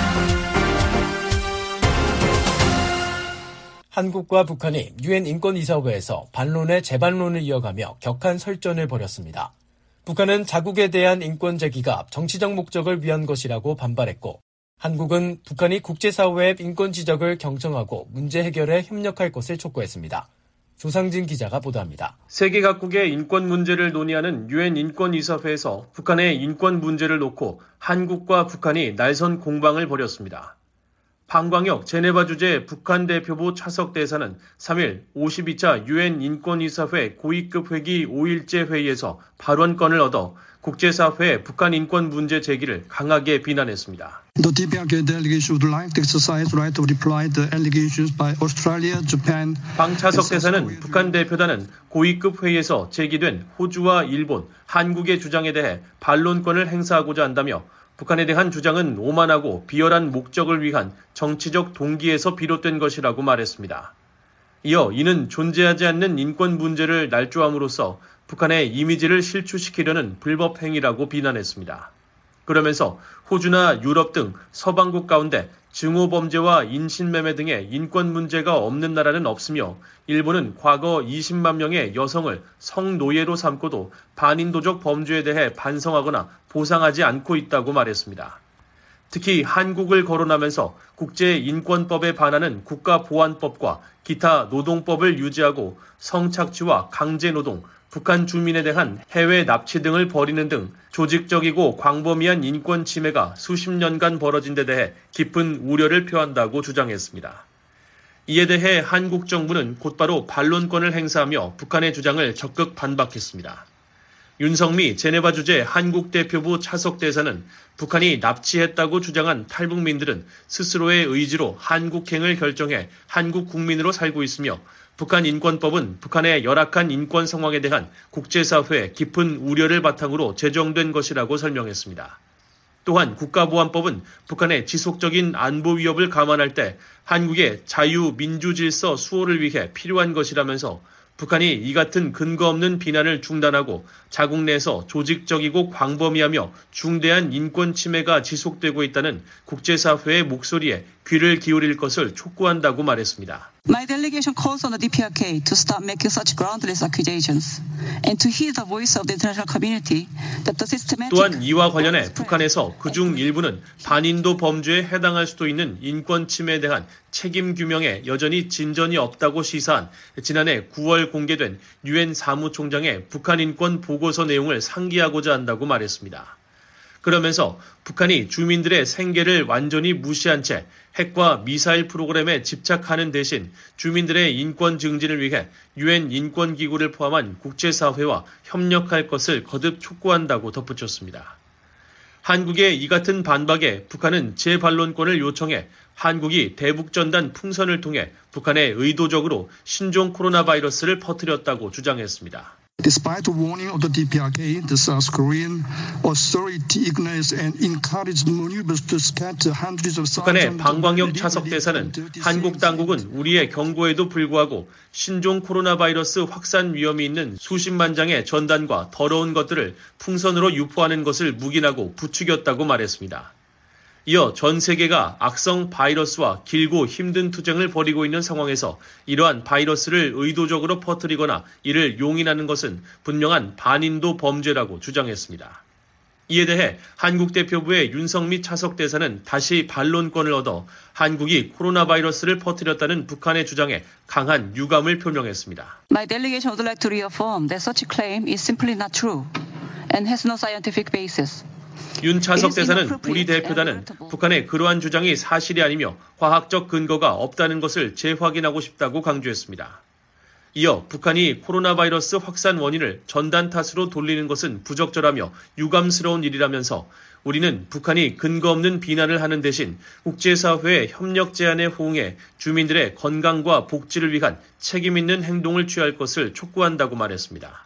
한국과 북한이 유엔 인권이사회에서 반론의 재반론을 이어가며 격한 설전을 벌였습니다. 북한은 자국에 대한 인권 제기가 정치적 목적을 위한 것이라고 반발했고 한국은 북한이 국제사회의 인권 지적을 경청하고 문제 해결에 협력할 것을 촉구했습니다. 조상진 기자가 보도합니다. 세계 각국의 인권 문제를 논의하는 유엔 인권이사회에서 북한의 인권 문제를 놓고 한국과 북한이 날선 공방을 벌였습니다. 방광혁 제네바 주재 북한 대표부 차석 대사는 삼 일 오십이 차 유엔 인권이사회 고위급 회기 오 일째 회의에서 발언권을 얻어 국제사회의 북한 인권 문제 제기를 강하게 비난했습니다. The 디피알케이 delegation would like to exercise right of reply to allegations by Australia, Japan. 방차석 대사는 북한 대표단은 고위급 회의에서 제기된 호주와 일본, 한국의 주장에 대해 반론권을 행사하고자 한다며 북한에 대한 주장은 오만하고 비열한 목적을 위한 정치적 동기에서 비롯된 것이라고 말했습니다. 이어 이는 존재하지 않는 인권 문제를 날조함으로써 북한의 이미지를 실추시키려는 불법 행위라고 비난했습니다. 그러면서 호주나 유럽 등 서방국 가운데 증오범죄와 인신매매 등의 인권 문제가 없는 나라는 없으며 일본은 과거 이십만 명의 여성을 성노예로 삼고도 반인도적 범죄에 대해 반성하거나 보상하지 않고 있다고 말했습니다. 특히 한국을 거론하면서 국제인권법에 반하는 국가보안법과 기타 노동법을 유지하고 성착취와 강제노동, 북한 주민에 대한 해외 납치 등을 벌이는 등 조직적이고 광범위한 인권 침해가 수십 년간 벌어진 데 대해 깊은 우려를 표한다고 주장했습니다. 이에 대해 한국 정부는 곧바로 반론권을 행사하며 북한의 주장을 적극 반박했습니다. 윤성미 제네바 주재 한국 대표부 차석 대사는 북한이 납치했다고 주장한 탈북민들은 스스로의 의지로 한국행을 결정해 한국 국민으로 살고 있으며 북한 인권법은 북한의 열악한 인권 상황에 대한 국제사회의 깊은 우려를 바탕으로 제정된 것이라고 설명했습니다. 또한 국가보안법은 북한의 지속적인 안보 위협을 감안할 때 한국의 자유, 민주 질서 수호를 위해 필요한 것이라면서 북한이 이 같은 근거 없는 비난을 중단하고 자국 내에서 조직적이고 광범위하며 중대한 인권 침해가 지속되고 있다는 국제사회의 목소리에 귀를 기울일 것을 촉구한다고 말했습니다. My delegation calls on the 디피아르케이 to stop making such groundless accusations and to hear the voice of the international community that the systematic 또한 이와 관련해 북한에서 그중 일부는 반인도 범죄에 해당할 수도 있는 인권 침해에 대한 책임 규명에 여전히 진전이 없다고 시사한 지난해 구월 공개된 유엔 사무총장의 북한 인권 보고서 내용을 상기하고자 한다고 말했습니다. 그러면서 북한이 주민들의 생계를 완전히 무시한 채 핵과 미사일 프로그램에 집착하는 대신 주민들의 인권 증진을 위해 유엔 인권기구를 포함한 국제사회와 협력할 것을 거듭 촉구한다고 덧붙였습니다. 한국의 이 같은 반박에 북한은 재반론권을 요청해 한국이 대북전단 풍선을 통해 북한에 의도적으로 신종 코로나 바이러스를 퍼뜨렸다고 주장했습니다. Despite the warning of the 디피아르케이, the South Korean authority ignored and encouraged maneuvers to scatter hundreds of 북한의 방광혁 차석 대사는 한국 당국은 우리의 경고에도 불구하고 신종 코로나 바이러스 확산 위험이 있는 수십만 장의 전단과 더러운 것들을 풍선으로 유포하는 것을 묵인하고 부추겼다고 말했습니다. 이어 전 세계가 악성 바이러스와 길고 힘든 투쟁을 벌이고 있는 상황에서 이러한 바이러스를 의도적으로 퍼뜨리거나 이를 용인하는 것은 분명한 반인도 범죄라고 주장했습니다. 이에 대해 한국 대표부의 윤성미 차석 대사는 다시 반론권을 얻어 한국이 코로나 바이러스를 퍼뜨렸다는 북한의 주장에 강한 유감을 표명했습니다. My delegation would like to reaffirm that such claim is simply not true and has no scientific basis. 윤 차석 대사는 우리 대표단은 북한의 그러한 주장이 사실이 아니며 과학적 근거가 없다는 것을 재확인하고 싶다고 강조했습니다. 이어 북한이 코로나 바이러스 확산 원인을 전단 탓으로 돌리는 것은 부적절하며 유감스러운 일이라면서 우리는 북한이 근거 없는 비난을 하는 대신 국제사회의 협력 제안에 호응해 주민들의 건강과 복지를 위한 책임 있는 행동을 취할 것을 촉구한다고 말했습니다.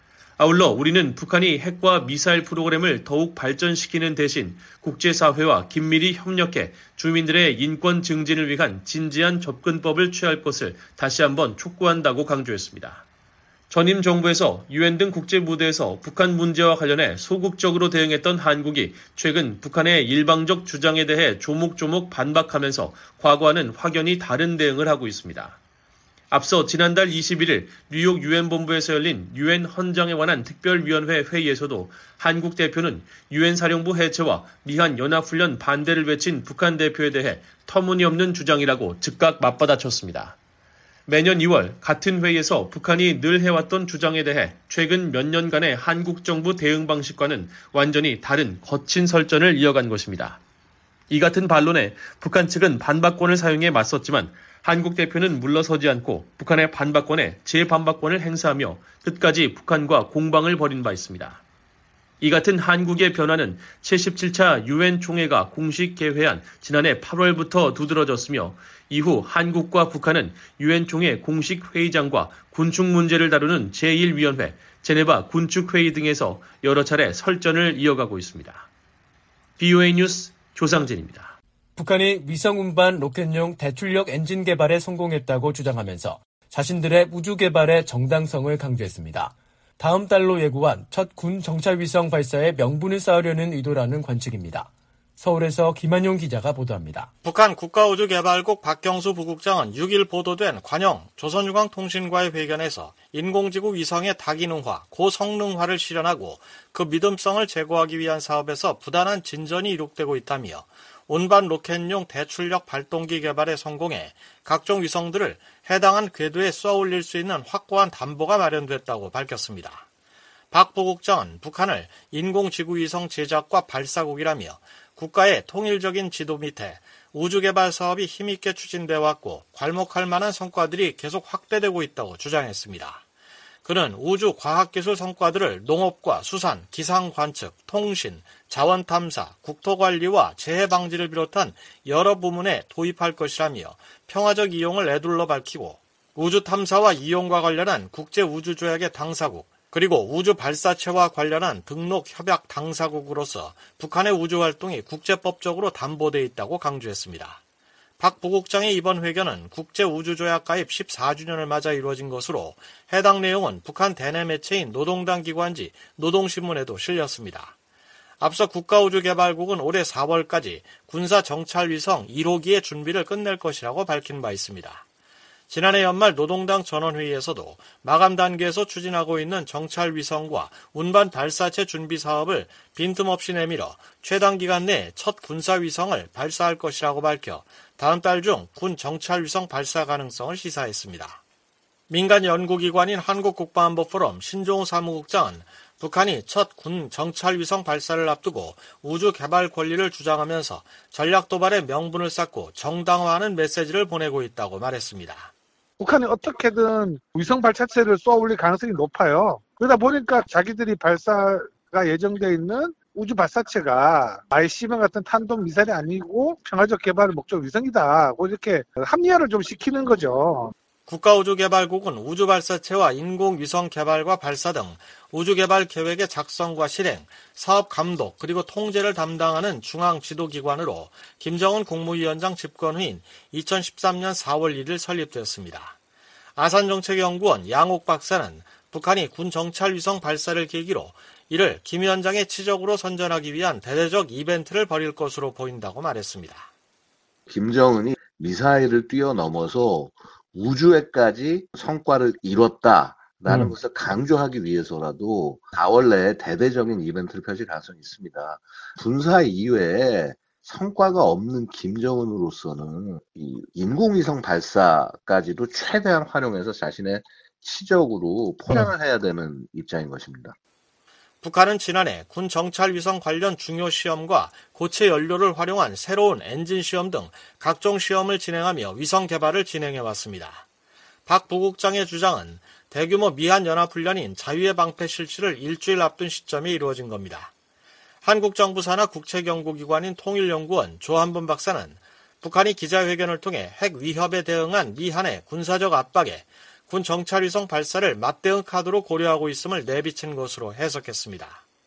아울러 우리는 북한이 핵과 미사일 프로그램을 더욱 발전시키는 대신 국제사회와 긴밀히 협력해 주민들의 인권 증진을 위한 진지한 접근법을 취할 것을 다시 한번 촉구한다고 강조했습니다. 전임 정부에서 유엔 등 국제 무대에서 북한 문제와 관련해 소극적으로 대응했던 한국이 최근 북한의 일방적 주장에 대해 조목조목 반박하면서 과거와는 확연히 다른 대응을 하고 있습니다. 앞서 지난달 이십일일 뉴욕 유엔 본부에서 열린 유엔 헌장에 관한 특별위원회 회의에서도 한국 대표는 유엔 사령부 해체와 미한 연합훈련 반대를 외친 북한 대표에 대해 터무니없는 주장이라고 즉각 맞받아쳤습니다. 매년 이월 같은 회의에서 북한이 늘 해왔던 주장에 대해 최근 몇 년간의 한국 정부 대응 방식과는 완전히 다른 거친 설전을 이어간 것입니다. 이 같은 반론에 북한 측은 반박권을 사용해 맞섰지만 한국 대표는 물러서지 않고 북한의 반박권에 재반박권을 행사하며 끝까지 북한과 공방을 벌인 바 있습니다. 이 같은 한국의 변화는 칠십칠 차 유엔 총회가 공식 개회한 지난해 팔월부터 두드러졌으며 이후 한국과 북한은 유엔 총회 공식 회의장과 군축 문제를 다루는 제일 위원회, 제네바 군축회의 등에서 여러 차례 설전을 이어가고 있습니다. 비오에이 뉴스 조상진입니다. 북한이 위성 운반 로켓용 대출력 엔진 개발에 성공했다고 주장하면서 자신들의 우주 개발의 정당성을 강조했습니다. 다음 달로 예고한 첫 군 정찰위성 발사의 명분을 쌓으려는 의도라는 관측입니다. 서울에서 김한용 기자가 보도합니다. 북한 국가우주개발국 박경수 부국장은 육일 보도된 관영 조선유광통신과의 회견에서 인공지구 위성의 다기능화, 고성능화를 실현하고 그 믿음성을 제고하기 위한 사업에서 부단한 진전이 이룩되고 있다며 운반 로켓용 대출력 발동기 개발에 성공해 각종 위성들을 해당한 궤도에 쏘아올릴 수 있는 확고한 담보가 마련됐다고 밝혔습니다. 박 부국장은 북한을 인공지구위성 제작과 발사국이라며 국가의 통일적인 지도 밑에 우주개발 사업이 힘있게 추진돼 왔고 괄목할 만한 성과들이 계속 확대되고 있다고 주장했습니다. 그는 우주 과학기술 성과들을 농업과 수산, 기상관측, 통신, 자원탐사, 국토관리와 재해방지를 비롯한 여러 부문에 도입할 것이라며 평화적 이용을 애둘러 밝히고 우주 탐사와 이용과 관련한 국제우주조약의 당사국, 그리고 우주 발사체와 관련한 등록 협약 당사국으로서 북한의 우주활동이 국제법적으로 담보되어 있다고 강조했습니다. 박 부국장의 이번 회견은 국제우주조약 가입 십사 주년을 맞아 이루어진 것으로 해당 내용은 북한 대내 매체인 노동당 기관지 노동신문에도 실렸습니다. 앞서 국가우주개발국은 올해 사월까지 군사정찰위성 일 호기의 준비를 끝낼 것이라고 밝힌 바 있습니다. 지난해 연말 노동당 전원회의에서도 마감 단계에서 추진하고 있는 정찰위성과 운반 발사체 준비 사업을 빈틈없이 내밀어 최단 기간 내에 첫 군사위성을 발사할 것이라고 밝혀 다음 달 중 군 정찰위성 발사 가능성을 시사했습니다. 민간 연구기관인 한국국방안보포럼 신종우 사무국장은 북한이 첫 군 정찰위성 발사를 앞두고 우주 개발 권리를 주장하면서 전략 도발의 명분을 쌓고 정당화하는 메시지를 보내고 있다고 말했습니다. 북한이 어떻게든 위성 발사체를 쏘아 올릴 가능성이 높아요. 그러다 보니까 자기들이 발사가 예정되어 있는 우주 발사체가 아이씨비엠 같은 탄도 미사일이 아니고 평화적 개발을 목적 위성이다. 이렇게 합리화를 좀 시키는 거죠. 국가우주개발국은 우주발사체와 인공위성 개발과 발사 등 우주개발 계획의 작성과 실행, 사업 감독 그리고 통제를 담당하는 중앙지도기관으로 김정은 국무위원장 집권후인 이천십삼 년 사월 일일 설립되었습니다. 아산정책연구원 양옥 박사는 북한이 군정찰위성 발사를 계기로 이를 김 위원장의 치적으로 선전하기 위한 대대적 이벤트를 벌일 것으로 보인다고 말했습니다. 김정은이 미사일을 뛰어넘어서 우주에까지 성과를 이뤘다라는 음. 것을 강조하기 위해서라도 사월 내에 대대적인 이벤트를 펼칠 가능성이 있습니다. 군사 이외에 성과가 없는 김정은으로서는 이 인공위성 발사까지도 최대한 활용해서 자신의 치적으로 포장을 해야 되는 입장인 것입니다. 북한은 지난해 군 정찰위성 관련 중요 시험과 고체 연료를 활용한 새로운 엔진 시험 등 각종 시험을 진행하며 위성 개발을 진행해왔습니다. 박 부국장의 주장은 대규모 미한연합훈련인 자유의 방패 실시를 일주일 앞둔 시점에 이루어진 겁니다. 한국 정부 산하 국책연구기관인 통일연구원 조한분 박사는 북한이 기자회견을 통해 핵 위협에 대응한 미한의 군사적 압박에 군 정찰위성 발사를 맞대응 카드로 고려하고 있음을 내비친 것으로 해석했습니다.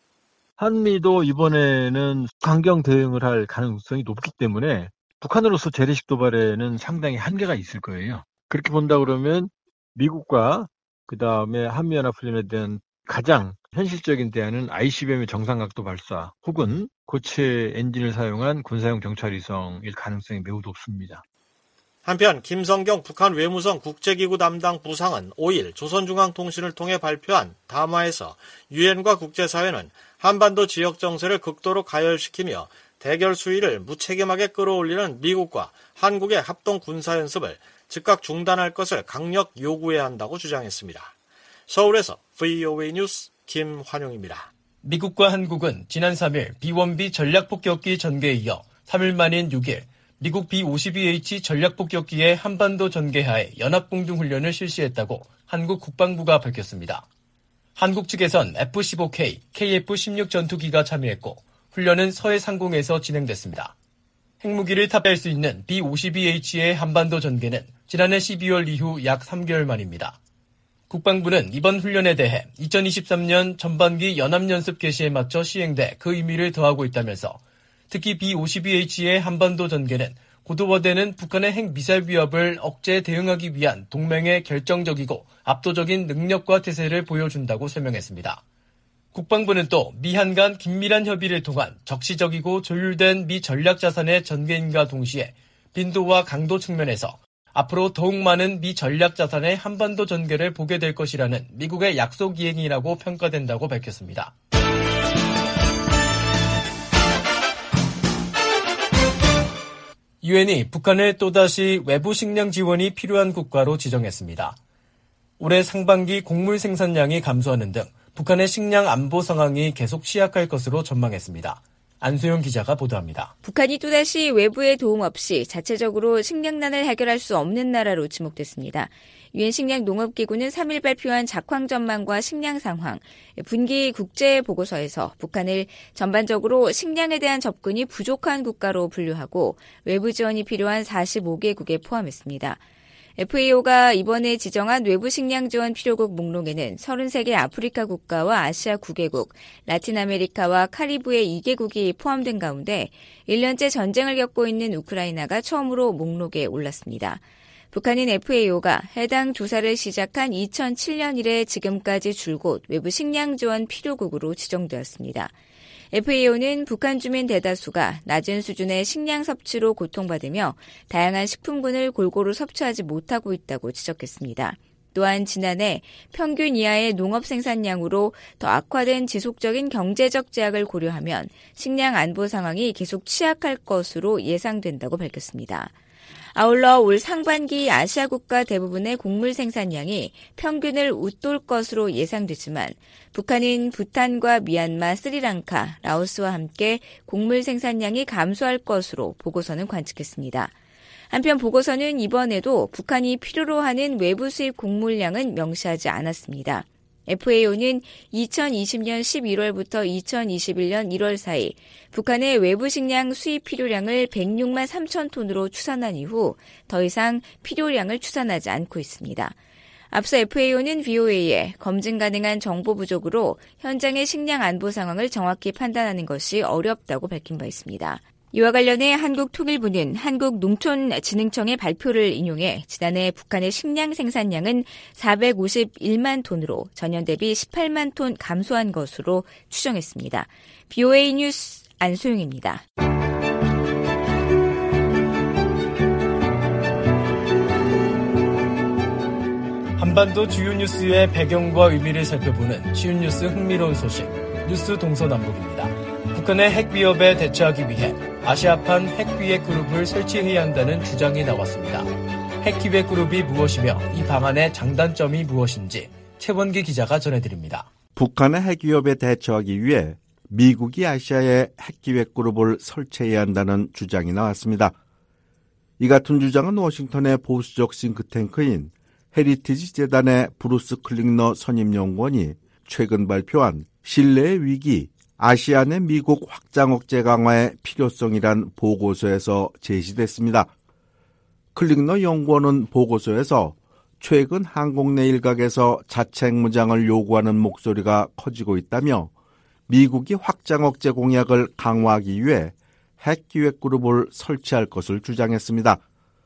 한미도 이번에는 강경 대응을 할 가능성이 높기 때문에 북한으로서 재래식 도발에는 상당히 한계가 있을 거예요. 그렇게 본다 그러면 미국과 그 다음에 한미연합훈련에 대한 가장 현실적인 대안은 아이씨비엠의 정상각도 발사 혹은 고체 엔진을 사용한 군사용 정찰위성일 가능성이 매우 높습니다. 한편 김성경 북한 외무성 국제기구 담당 부상은 오일 조선중앙통신을 통해 발표한 담화에서 유엔과 국제사회는 한반도 지역 정세를 극도로 가열시키며 대결 수위를 무책임하게 끌어올리는 미국과 한국의 합동 군사연습을 즉각 중단할 것을 강력 요구해야 한다고 주장했습니다. 서울에서 브이오에이 뉴스 김환용입니다. 미국과 한국은 지난 삼 일 비 원 비 전략폭격기 전개에 이어 삼 일 만인 육 일 미국 비 오십이 에이치 전략폭격기의 한반도 전개하에 연합공동훈련을 실시했다고 한국 국방부가 밝혔습니다. 한국 측에선 에프 십오 케이, 케이에프 십육 전투기가 참여했고 훈련은 서해 상공에서 진행됐습니다. 핵무기를 탑재할 수 있는 비 오십이 에이치의 한반도 전개는 지난해 십이월 이후 약 삼 개월 만입니다. 국방부는 이번 훈련에 대해 이천이십삼 년 전반기 연합연습 개시에 맞춰 시행돼 그 의미를 더하고 있다면서 특히 비 오십이 에이치의 한반도 전개는 고도화되는 북한의 핵미사일 위협을 억제 대응하기 위한 동맹의 결정적이고 압도적인 능력과 태세를 보여준다고 설명했습니다. 국방부는 또 미한 간 긴밀한 협의를 통한 적시적이고 조율된 미 전략자산의 전개인과 동시에 빈도와 강도 측면에서 앞으로 더욱 많은 미 전략자산의 한반도 전개를 보게 될 것이라는 미국의 약속 이행이라고 평가된다고 밝혔습니다. 유엔이 북한을 또다시 외부 식량 지원이 필요한 국가로 지정했습니다. 올해 상반기 곡물 생산량이 감소하는 등 북한의 식량 안보 상황이 계속 취약할 것으로 전망했습니다. 안소영 기자가 보도합니다. 북한이 또다시 외부의 도움 없이 자체적으로 식량난을 해결할 수 없는 나라로 지목됐습니다. 유엔 식량농업기구는 삼 일 발표한 작황 전망과 식량 상황, 분기 국제 보고서에서 북한을 전반적으로 식량에 대한 접근이 부족한 국가로 분류하고 외부 지원이 필요한 사십오 개국에 포함했습니다. 에프에이오가 이번에 지정한 외부 식량 지원 필요국 목록에는 서른세 개 아프리카 국가와 아시아 구 개국, 라틴 아메리카와 카리브해 두 개국이 포함된 가운데 일 년째 전쟁을 겪고 있는 우크라이나가 처음으로 목록에 올랐습니다. 북한은 에프에이오가 해당 조사를 시작한 이천칠 년 이래 지금까지 줄곧 외부 식량 지원 필요국으로 지정되었습니다. 에프에이오는 북한 주민 대다수가 낮은 수준의 식량 섭취로 고통받으며 다양한 식품군을 골고루 섭취하지 못하고 있다고 지적했습니다. 또한 지난해 평균 이하의 농업 생산량으로 더 악화된 지속적인 경제적 제약을 고려하면 식량 안보 상황이 계속 취약할 것으로 예상된다고 밝혔습니다. 아울러 올 상반기 아시아 국가 대부분의 곡물 생산량이 평균을 웃돌 것으로 예상되지만 북한은 부탄과 미얀마, 스리랑카, 라오스와 함께 곡물 생산량이 감소할 것으로 보고서는 관측했습니다. 한편 보고서는 이번에도 북한이 필요로 하는 외부 수입 곡물량은 명시하지 않았습니다. 에프에이오는 이천이십 년 십일월부터 이천이십일 년 일월 사이 북한의 외부 식량 수입 필요량을 백육만 삼천 톤으로 추산한 이후 더 이상 필요량을 추산하지 않고 있습니다. 앞서 에프에이오는 브이오에이에 검증 가능한 정보 부족으로 현장의 식량 안보 상황을 정확히 판단하는 것이 어렵다고 밝힌 바 있습니다. 이와 관련해 한국통일부는 한국농촌진흥청의 발표를 인용해 지난해 북한의 식량 생산량은 사백오십일만 톤으로 전년 대비 십팔만 톤 감소한 것으로 추정했습니다. 브이오에이 뉴스 안소영입니다. 한반도 주요 뉴스의 배경과 의미를 살펴보는 쉬운 뉴스 흥미로운 소식, 뉴스 동서남북입니다. 북한의 핵 위협에 대처하기 위해 아시아판 핵기획 그룹을 설치해야 한다는 주장이 나왔습니다. 핵기획 그룹이 무엇이며 이 방안의 장단점이 무엇인지 최원기 기자가 전해드립니다. 북한의 핵 위협에 대처하기 위해 미국이 아시아에 핵기획 그룹을 설치해야 한다는 주장이 나왔습니다. 이 같은 주장은 워싱턴의 보수적 싱크탱크인 헤리티지 재단의 브루스 클링너 선임연구원이 최근 발표한 신뢰의 위기, 아시아 내 미국 확장 억제 강화의 필요성이란 보고서에서 제시됐습니다. 클링너 연구원은 보고서에서 최근 한국 내 일각에서 자체 핵무장을 요구하는 목소리가 커지고 있다며 미국이 확장 억제 공약을 강화하기 위해 핵기획그룹을 설치할 것을 주장했습니다.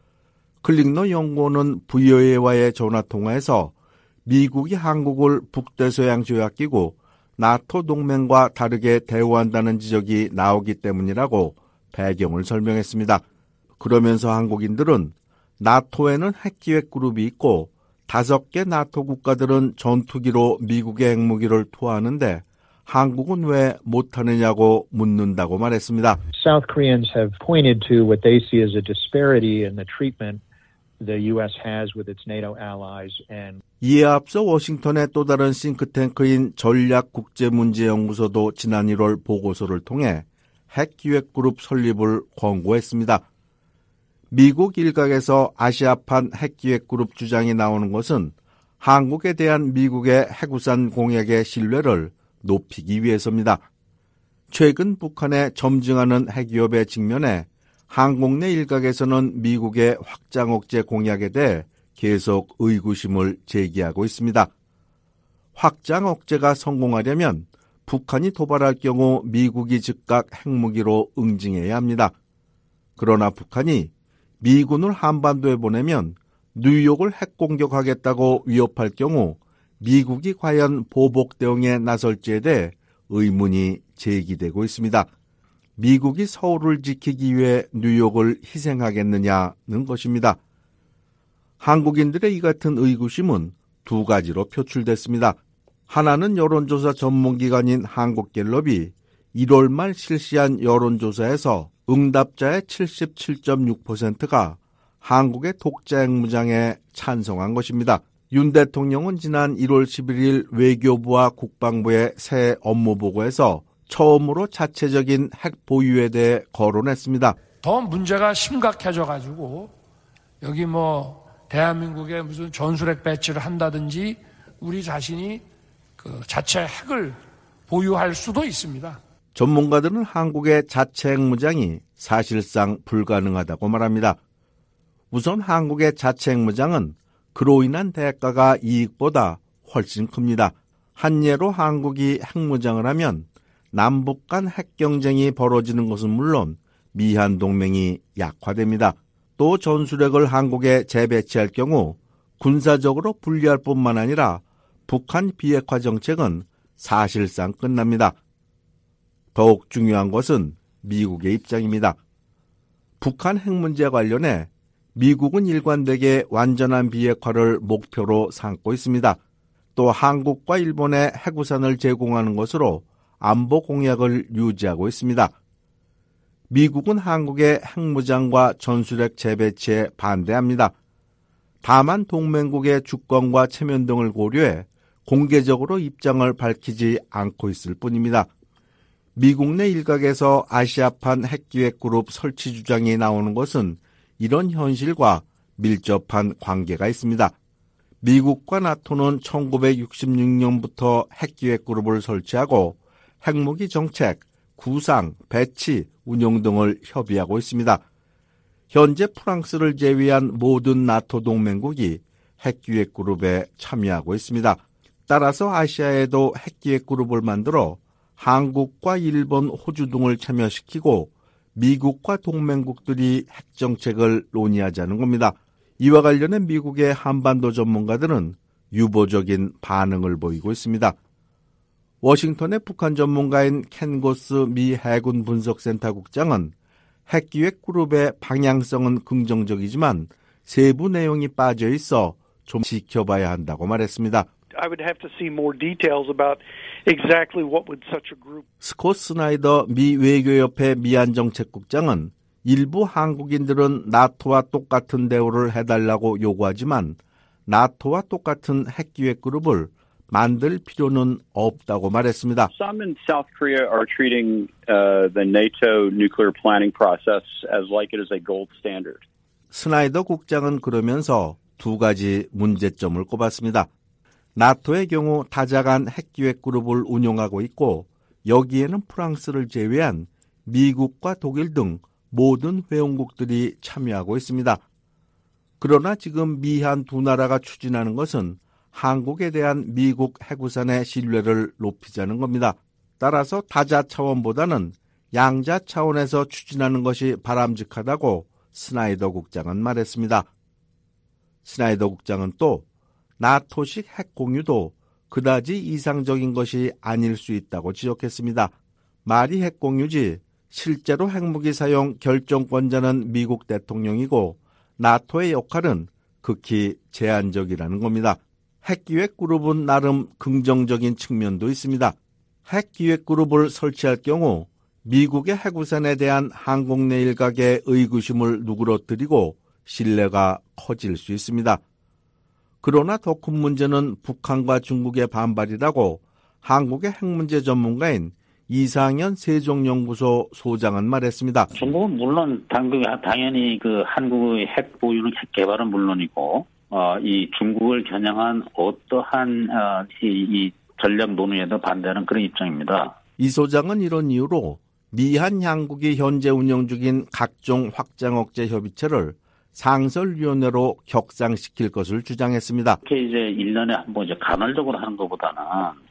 클링너 연구원은 브이오에이와의 전화통화에서 미국이 한국을 북대서양조약기구 나토 동맹과 다르게 대우한다는 지적이 나오기 때문이라고 배경을 설명했습니다. 그러면서 한국인들은 나토에는 핵기획 그룹이 있고 다섯 개 나토 국가들은 전투기로 미국의 핵무기를 투하하는데 한국은 왜 못하느냐고 묻는다고 말했습니다. South Koreans have pointed to what they see as a disparity in the treatment the U S has with its NATO allies and 이에 앞서 워싱턴의 또 다른 싱크탱크인 전략국제문제연구소도 지난 일월 보고서를 통해 핵기획그룹 설립을 권고했습니다. 미국 일각에서 아시아판 핵기획그룹 주장이 나오는 것은 한국에 대한 미국의 핵우산 공약의 신뢰를 높이기 위해서입니다. 최근 북한의 점증하는 핵위협에 직면해 한국 내 일각에서는 미국의 확장 억제 공약에 대해 계속 의구심을 제기하고 있습니다. 확장 억제가 성공하려면 북한이 도발할 경우 미국이 즉각 핵무기로 응징해야 합니다. 그러나 북한이 미군을 한반도에 보내면 뉴욕을 핵공격하겠다고 위협할 경우 미국이 과연 보복 대응에 나설지에 대해 의문이 제기되고 있습니다. 미국이 서울을 지키기 위해 뉴욕을 희생하겠느냐는 것입니다. 한국인들의 이 같은 의구심은 두 가지로 표출됐습니다. 하나는 여론조사 전문기관인 한국갤럽이 일월 말 실시한 여론조사에서 응답자의 칠십칠 점 육 퍼센트가 한국의 독자 핵무장에 찬성한 것입니다. 윤 대통령은 지난 일월 십일일 외교부와 국방부의 새 업무보고에서 처음으로 자체적인 핵 보유에 대해 거론했습니다. 더 문제가 심각해져 가지고 여기 뭐 대한민국에 무슨 전술핵 배치를 한다든지 우리 자신이 그 자체 핵을 보유할 수도 있습니다. 전문가들은 한국의 자체 핵 무장이 사실상 불가능하다고 말합니다. 우선 한국의 자체 핵 무장은 그로 인한 대가가 이익보다 훨씬 큽니다. 한 예로 한국이 핵 무장을 하면 남북 간 핵 경쟁이 벌어지는 것은 물론 미한 동맹이 약화됩니다. 또 전술핵을 한국에 재배치할 경우 군사적으로 불리할 뿐만 아니라 북한 비핵화 정책은 사실상 끝납니다. 더욱 중요한 것은 미국의 입장입니다. 북한 핵 문제 관련해 미국은 일관되게 완전한 비핵화를 목표로 삼고 있습니다. 또 한국과 일본에 핵우산을 제공하는 것으로 안보 공약을 유지하고 있습니다. 미국은 한국의 핵무장과 전술핵 재배치에 반대합니다. 다만 동맹국의 주권과 체면 등을 고려해 공개적으로 입장을 밝히지 않고 있을 뿐입니다. 미국 내 일각에서 아시아판 핵기획그룹 설치 주장이 나오는 것은 이런 현실과 밀접한 관계가 있습니다. 미국과 나토는 천구백육십육 년부터 핵기획그룹을 설치하고 핵무기 정책, 구상, 배치, 운용 등을 협의하고 있습니다. 현재 프랑스를 제외한 모든 나토 동맹국이 핵기획그룹에 참여하고 있습니다. 따라서 아시아에도 핵기획그룹을 만들어 한국과 일본, 호주 등을 참여시키고 미국과 동맹국들이 핵정책을 논의하자는 겁니다. 이와 관련해 미국의 한반도 전문가들은 유보적인 반응을 보이고 있습니다. 워싱턴의 북한 전문가인 켄 고스 미 해군 분석센터 국장은 핵기획그룹의 방향성은 긍정적이지만 세부 내용이 빠져 있어 좀 지켜봐야 한다고 말했습니다. I would have to see more details about exactly what would such a group. 스콧 스나이더 미 외교협회 미안정책국장은 일부 한국인들은 나토와 똑같은 대우를 해달라고 요구하지만 나토와 똑같은 핵기획그룹을 만들 필요는 없다고 말했습니다. Some in South Korea are treating uh, the NATO nuclear planning process as like it is a gold standard. 스나이더 국장은 그러면서 두 가지 문제점을 꼽았습니다. 나토의 경우 다자간 핵기획그룹을 운용하고 있고 여기에는 프랑스를 제외한 미국과 독일 등 모든 회원국들이 참여하고 있습니다. 그러나 지금 미한 두 나라가 추진하는 것은 한국에 대한 미국 핵우산의 신뢰를 높이자는 겁니다. 따라서 다자 차원보다는 양자 차원에서 추진하는 것이 바람직하다고 스나이더 국장은 말했습니다. 스나이더 국장은 또 나토식 핵 공유도 그다지 이상적인 것이 아닐 수 있다고 지적했습니다. 말이 핵 공유지 실제로 핵무기 사용 결정권자는 미국 대통령이고 나토의 역할은 극히 제한적이라는 겁니다. 핵기획그룹은 나름 긍정적인 측면도 있습니다. 핵기획그룹을 설치할 경우 미국의 핵우산에 대한 한국 내 일각의 의구심을 누그러뜨리고 신뢰가 커질 수 있습니다. 그러나 더 큰 문제는 북한과 중국의 반발이라고 한국의 핵문제 전문가인 이상현 세종연구소 소장은 말했습니다. 중국은 물론 당연히 그 한국의 핵 보유는 핵 개발은 물론이고 어, 이 중국을 겨냥한 어떠한 어, 이, 이 전략 논의에도 반대하는 그런 입장입니다. 이 소장은 이런 이유로 미한 양국이 현재 운영 중인 각종 확장 억제 협의체를 상설위원회로 격상시킬 것을 주장했습니다. 이렇게 이제 일 년에 한 번 이제 간헐적으로 하는 것보다는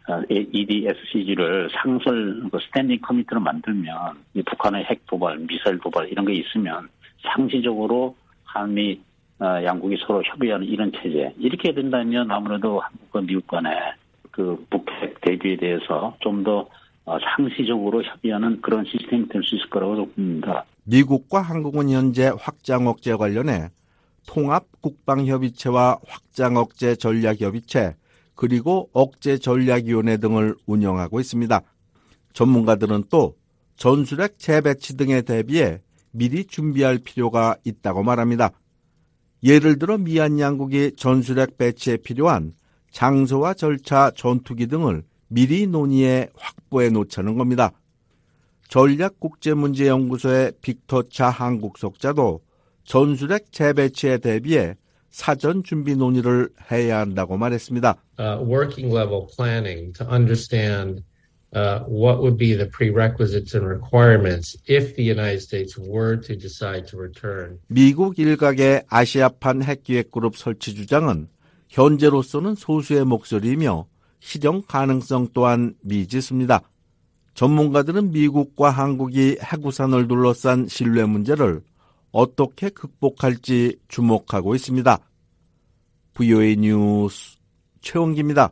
이디에스씨지를 상설 스탠딩 커미티로 만들면 이 북한의 핵 도발, 미사일 도발 이런 게 있으면 상시적으로 한미 양국이 서로 협의하는 이런 체제 이렇게 된다면 아무래도 한국과 미국 간의 그 북핵 대비에 대해서 좀 더 상시적으로 협의하는 그런 시스템이 될 수 있을 거라고 봅니다. 미국과 한국은 현재 확장 억제 관련해 통합 국방협의체와 확장 억제 전략협의체 그리고 억제 전략위원회 등을 운영하고 있습니다. 전문가들은 또 전술핵 재배치 등에 대비해 미리 준비할 필요가 있다고 말합니다. 예를 들어 미한 양국이 전술핵 배치에 필요한 장소와 절차, 전투기 등을 미리 논의해 확보해 놓자는 겁니다. 전략국제문제연구소의 빅터 차 한국석자도 전술핵 재배치에 대비해 사전 준비 논의를 해야 한다고 말했습니다. Uh, working level planning to understand uh, what would be the prerequisites and requirements if the United States were to decide to return. 미국 일각의 아시아판 핵기획그룹 설치 주장은 현재로서는 소수의 목소리이며 실현 가능성 또한 미지수입니다. 전문가들은 미국과 한국이 핵우산을 둘러싼 신뢰 문제를 어떻게 극복할지 주목하고 있습니다. 브이오에이 뉴스 최원기입니다.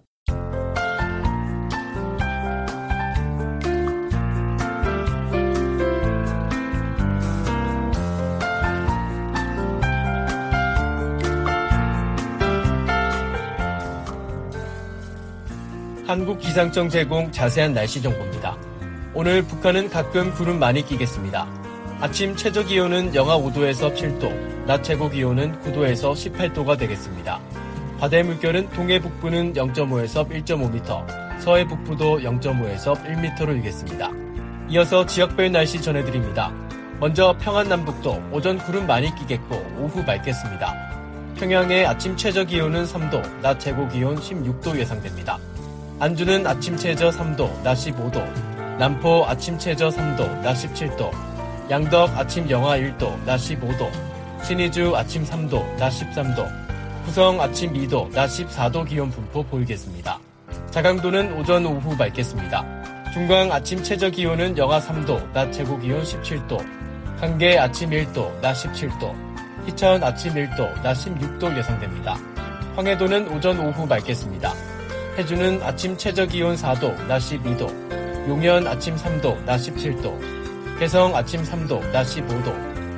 한국기상청 제공 자세한 날씨 정보입니다. 오늘 북한은 가끔 구름 많이 끼겠습니다. 아침 최저기온은 영하 오 도에서 칠 도, 낮 최고기온은 구 도에서 십팔 도가 되겠습니다. 바다의 물결은 동해 북부는 영 점 오에서 일 점 오 미터, 서해 북부도 영 점 오에서 일 미터로 일겠습니다. 이어서 지역별 날씨 전해드립니다. 먼저 평안 남북도 오전 구름 많이 끼겠고 오후 맑겠습니다. 평양의 아침 최저기온은 삼 도, 낮 최고기온 십육 도 예상됩니다. 안주는 아침 최저 삼 도, 낮 십오 도, 남포 아침 최저 삼 도, 낮 십칠 도, 양덕 아침 영하 일 도, 낮 십오 도, 신의주 아침 삼 도, 낮 십삼 도, 구성 아침 이 도, 낮 십사 도 기온 분포 보이겠습니다. 자강도는 오전 오후 맑겠습니다. 중광 아침 최저기온은 영하 삼 도, 낮 최고기온 십칠 도, 한계 아침 일 도, 낮 십칠 도, 희천 아침 일 도, 낮 십육 도 예상됩니다. 황해도는 오전 오후 맑겠습니다. 해주는 아침 최저기온 사 도, 낮 십이 도, 용현 아침 삼 도, 낮 십칠 도, 개성 아침 삼 도, 낮 십오 도,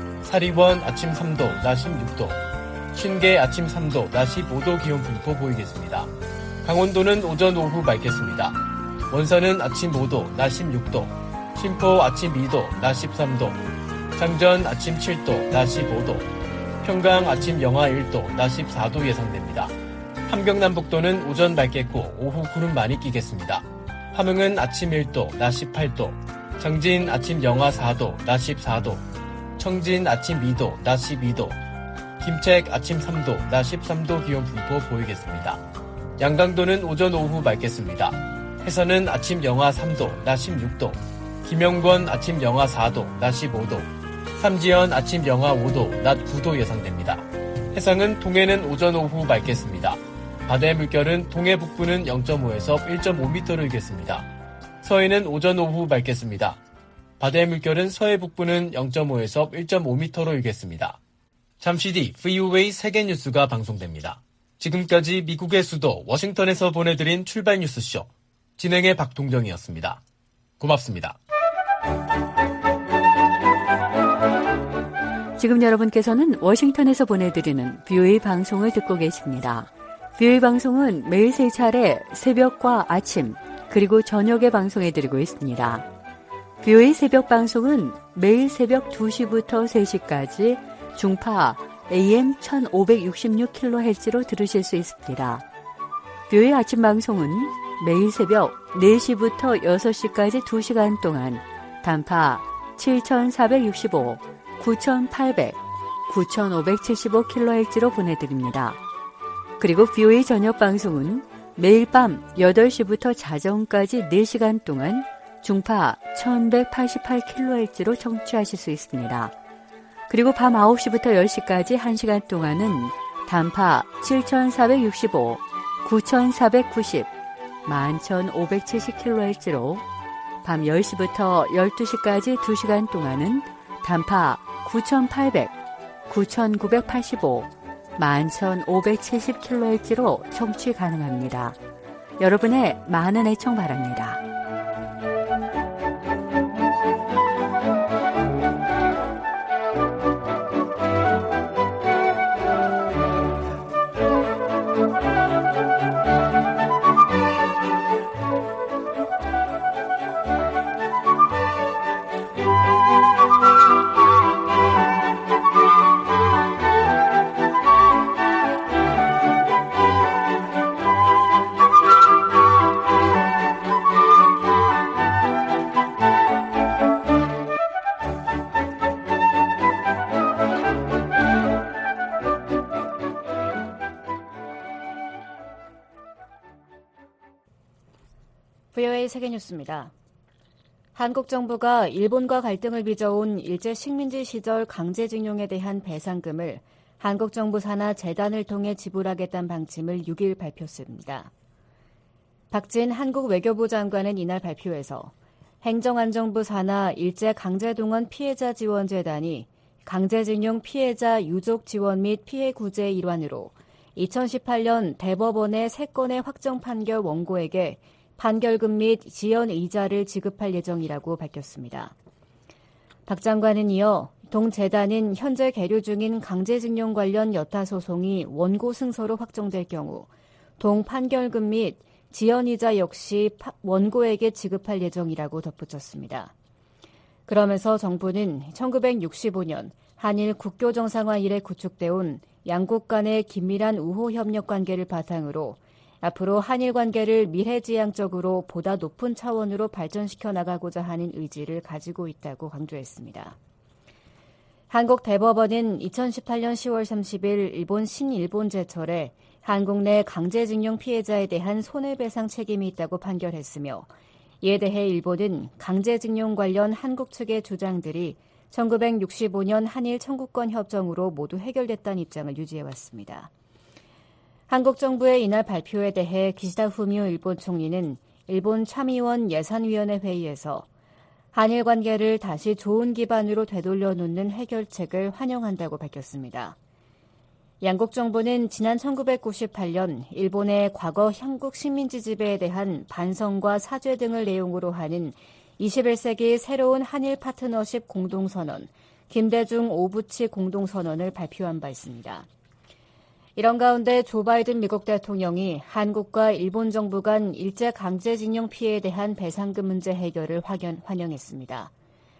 사리원 아침 삼 도, 낮 십육 도, 신계 아침 삼 도, 낮 십오 도 기온 분포 보이겠습니다. 강원도는 오전 오후 맑겠습니다. 원산은 아침 오 도, 낮 십육 도, 신포 아침 이 도, 낮 십삼 도, 장전 아침 칠 도, 낮 십오 도, 평강 아침 영하 일 도, 낮 십사 도 예상됩니다. 함경남북도는 오전 맑겠고 오후 구름 많이 끼겠습니다. 함흥은 아침 일 도, 낮 십팔 도, 정진 아침 영하 사 도, 낮 십사 도, 청진 아침 이 도, 낮 십이 도, 김책 아침 삼 도, 낮 십삼 도 기온 분포 보이겠습니다. 양강도는 오전 오후 맑겠습니다. 해선은 아침 영하 삼 도, 낮 십육 도, 김영권 아침 영하 사 도, 낮 십오 도, 삼지연 아침 영하 오 도, 낮 구 도 예상됩니다. 해상은 동해는 오전 오후 맑겠습니다. 바다의 물결은 동해 북부는 영 점 오에서 일 점 오 미터로 일겠습니다. 서해는 오전 오후 맑겠습니다. 바다의 물결은 서해 북부는 영 점 오에서 일 점 오 미터로 일겠습니다. 잠시 뒤 브이오에이 세계뉴스가 방송됩니다. 지금까지 미국의 수도 워싱턴에서 보내드린 출발 뉴스쇼 진행의 박동정이었습니다. 고맙습니다. 지금 여러분께서는 워싱턴에서 보내드리는 브이오에이 방송을 듣고 계십니다. 브이오에이 방송은 매일 세 차례 새벽과 아침 그리고 저녁에 방송해드리고 있습니다. 브이오에이 새벽 방송은 매일 새벽 두 시부터 세 시까지 중파 에이엠 천오백육십육 킬로헤르츠로 들으실 수 있습니다. 브이오에이 아침 방송은 매일 새벽 네 시부터 여섯 시까지 두 시간 동안 단파 칠천사백육십오, 구천팔백, 구천오백칠십오 킬로헤르츠로 보내드립니다. 그리고 브이오에이 저녁 방송은 매일 밤 여덟 시부터 자정까지 네 시간 동안 중파 천백팔십팔 킬로헤르츠로 청취하실 수 있습니다. 그리고 밤 아홉 시부터 열 시까지 한 시간 동안은 단파 칠천사백육십오, 구천사백구십, 만 천오백칠십 킬로헤르츠로 밤 열 시부터 열두 시까지 두 시간 동안은 단파 구천팔백, 구천구백팔십오, 만 천오백칠십 킬로헤르츠로 청취 가능합니다. 여러분의 많은 애청 바랍니다. 브이오에이 세계뉴스입니다. 한국 정부가 일본과 갈등을 빚어온 일제 식민지 시절 강제징용에 대한 배상금을 한국 정부 산하 재단을 통해 지불하겠다는 방침을 육 일 발표했습니다. 박진 한국 외교부 장관은 이날 발표에서 행정안전부 산하 일제 강제동원 피해자 지원재단이 강제징용 피해자 유족 지원 및 피해 구제의 일환으로 이천십팔 년 대법원의 세 건의 확정 판결 원고에게 판결금 및 지연 이자를 지급할 예정이라고 밝혔습니다. 박 장관은 이어 동 재단은 현재 계류 중인 강제징용 관련 여타 소송이 원고 승소로 확정될 경우 동 판결금 및 지연이자 역시 원고에게 지급할 예정이라고 덧붙였습니다. 그러면서 정부는 천구백육십오 년 한일 국교 정상화 이래 구축돼 온 양국 간의 긴밀한 우호 협력 관계를 바탕으로 앞으로 한일 관계를 미래지향적으로 보다 높은 차원으로 발전시켜 나가고자 하는 의지를 가지고 있다고 강조했습니다. 한국 대법원은 이천십팔 년 시월 삼십일 일본 신일본제철에 한국 내 강제징용 피해자에 대한 손해배상 책임이 있다고 판결했으며 이에 대해 일본은 강제징용 관련 한국 측의 주장들이 천구백육십오 년 한일 청구권 협정으로 모두 해결됐다는 입장을 유지해왔습니다. 한국 정부의 이날 발표에 대해 기시다 후미오 일본 총리는 일본 참의원 예산위원회 회의에서 한일 관계를 다시 좋은 기반으로 되돌려 놓는 해결책을 환영한다고 밝혔습니다. 양국 정부는 지난 천구백구십팔 년 일본의 과거 한국 식민지 지배에 대한 반성과 사죄 등을 내용으로 하는 이십일 세기 새로운 한일 파트너십 공동선언, 김대중 오부치 공동선언을 발표한 바 있습니다. 이런 가운데 조 바이든 미국 대통령이 한국과 일본 정부 간 일제 강제징용 피해에 대한 배상금 문제 해결을 확연, 환영했습니다.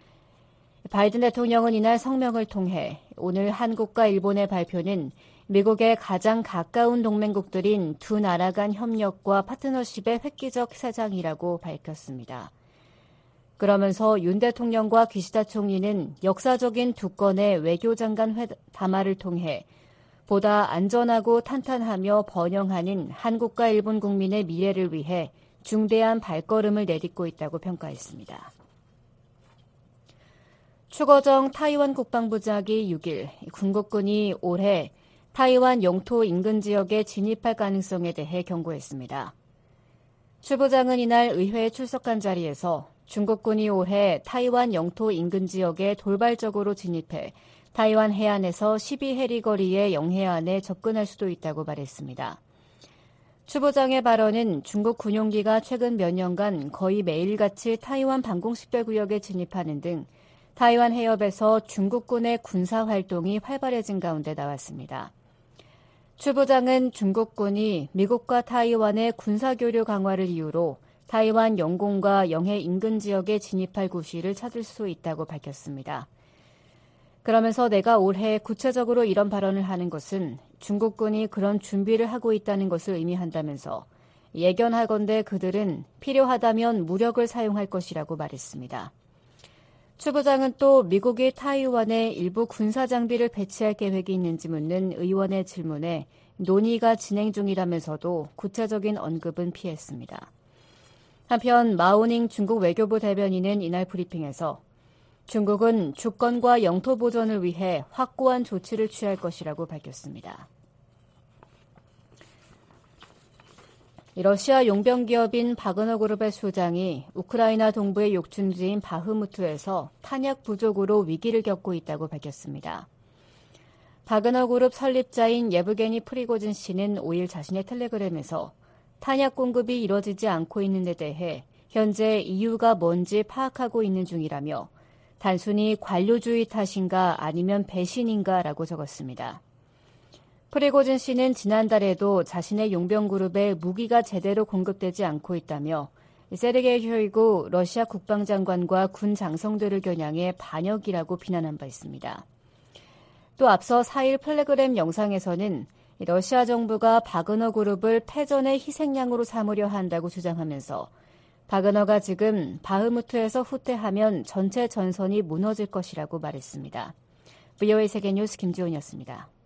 바이든 대통령은 이날 성명을 통해 오늘 한국과 일본의 발표는 미국의 가장 가까운 동맹국들인 두 나라 간 협력과 파트너십의 획기적 세장이라고 밝혔습니다. 그러면서 윤 대통령과 기시다 총리는 역사적인 두 건의 외교장관 회, 담화를 통해 보다 안전하고 탄탄하며 번영하는 한국과 일본 국민의 미래를 위해 중대한 발걸음을 내딛고 있다고 평가했습니다. 추거정 타이완 국방부장이 육 일 군국군이 올해 타이완 영토 인근 지역에 진입할 가능성에 대해 경고했습니다. 추 부장은 이날 의회에 출석한 자리에서 중국군이 올해 타이완 영토 인근 지역에 돌발적으로 진입해 타이완 해안에서 십이 해리 거리의 영해안에 접근할 수도 있다고 말했습니다. 추 부장의 발언은 중국 군용기가 최근 몇 년간 거의 매일같이 타이완 방공식별구역에 진입하는 등 타이완 해협에서 중국군의 군사활동이 활발해진 가운데 나왔습니다. 추 부장은 중국군이 미국과 타이완의 군사교류 강화를 이유로 타이완 영공과 영해 인근 지역에 진입할 구실을 찾을 수 있다고 밝혔습니다. 그러면서 내가 올해 구체적으로 이런 발언을 하는 것은 중국군이 그런 준비를 하고 있다는 것을 의미한다면서 예견하건대 그들은 필요하다면 무력을 사용할 것이라고 말했습니다. 추 부장은 또 미국이 타이완에 일부 군사 장비를 배치할 계획이 있는지 묻는 의원의 질문에 논의가 진행 중이라면서도 구체적인 언급은 피했습니다. 한편 마오닝 중국 외교부 대변인은 이날 브리핑에서 중국은 주권과 영토 보존을 위해 확고한 조치를 취할 것이라고 밝혔습니다. 러시아 용병 기업인 바그너 그룹의 수장이 우크라이나 동부의 욕심지인 바흐무트에서 탄약 부족으로 위기를 겪고 있다고 밝혔습니다. 바그너 그룹 설립자인 예브게니 프리고진 씨는 오 일 자신의 텔레그램에서 탄약 공급이 이뤄지지 않고 있는 데 대해 현재 이유가 뭔지 파악하고 있는 중이라며 단순히 관료주의 탓인가 아니면 배신인가라고 적었습니다. 프리고진 씨는 지난달에도 자신의 용병 그룹에 무기가 제대로 공급되지 않고 있다며 세르게이 쇼이구 러시아 국방장관과 군 장성들을 겨냥해 반역이라고 비난한 바 있습니다. 또 앞서 사 일 텔레그램 영상에서는 러시아 정부가 바그너 그룹을 패전의 희생양으로 삼으려 한다고 주장하면서 바그너가 지금 바흐무트에서 후퇴하면 전체 전선이 무너질 것이라고 말했습니다. 브이오에이 세계뉴스 김지훈이었습니다.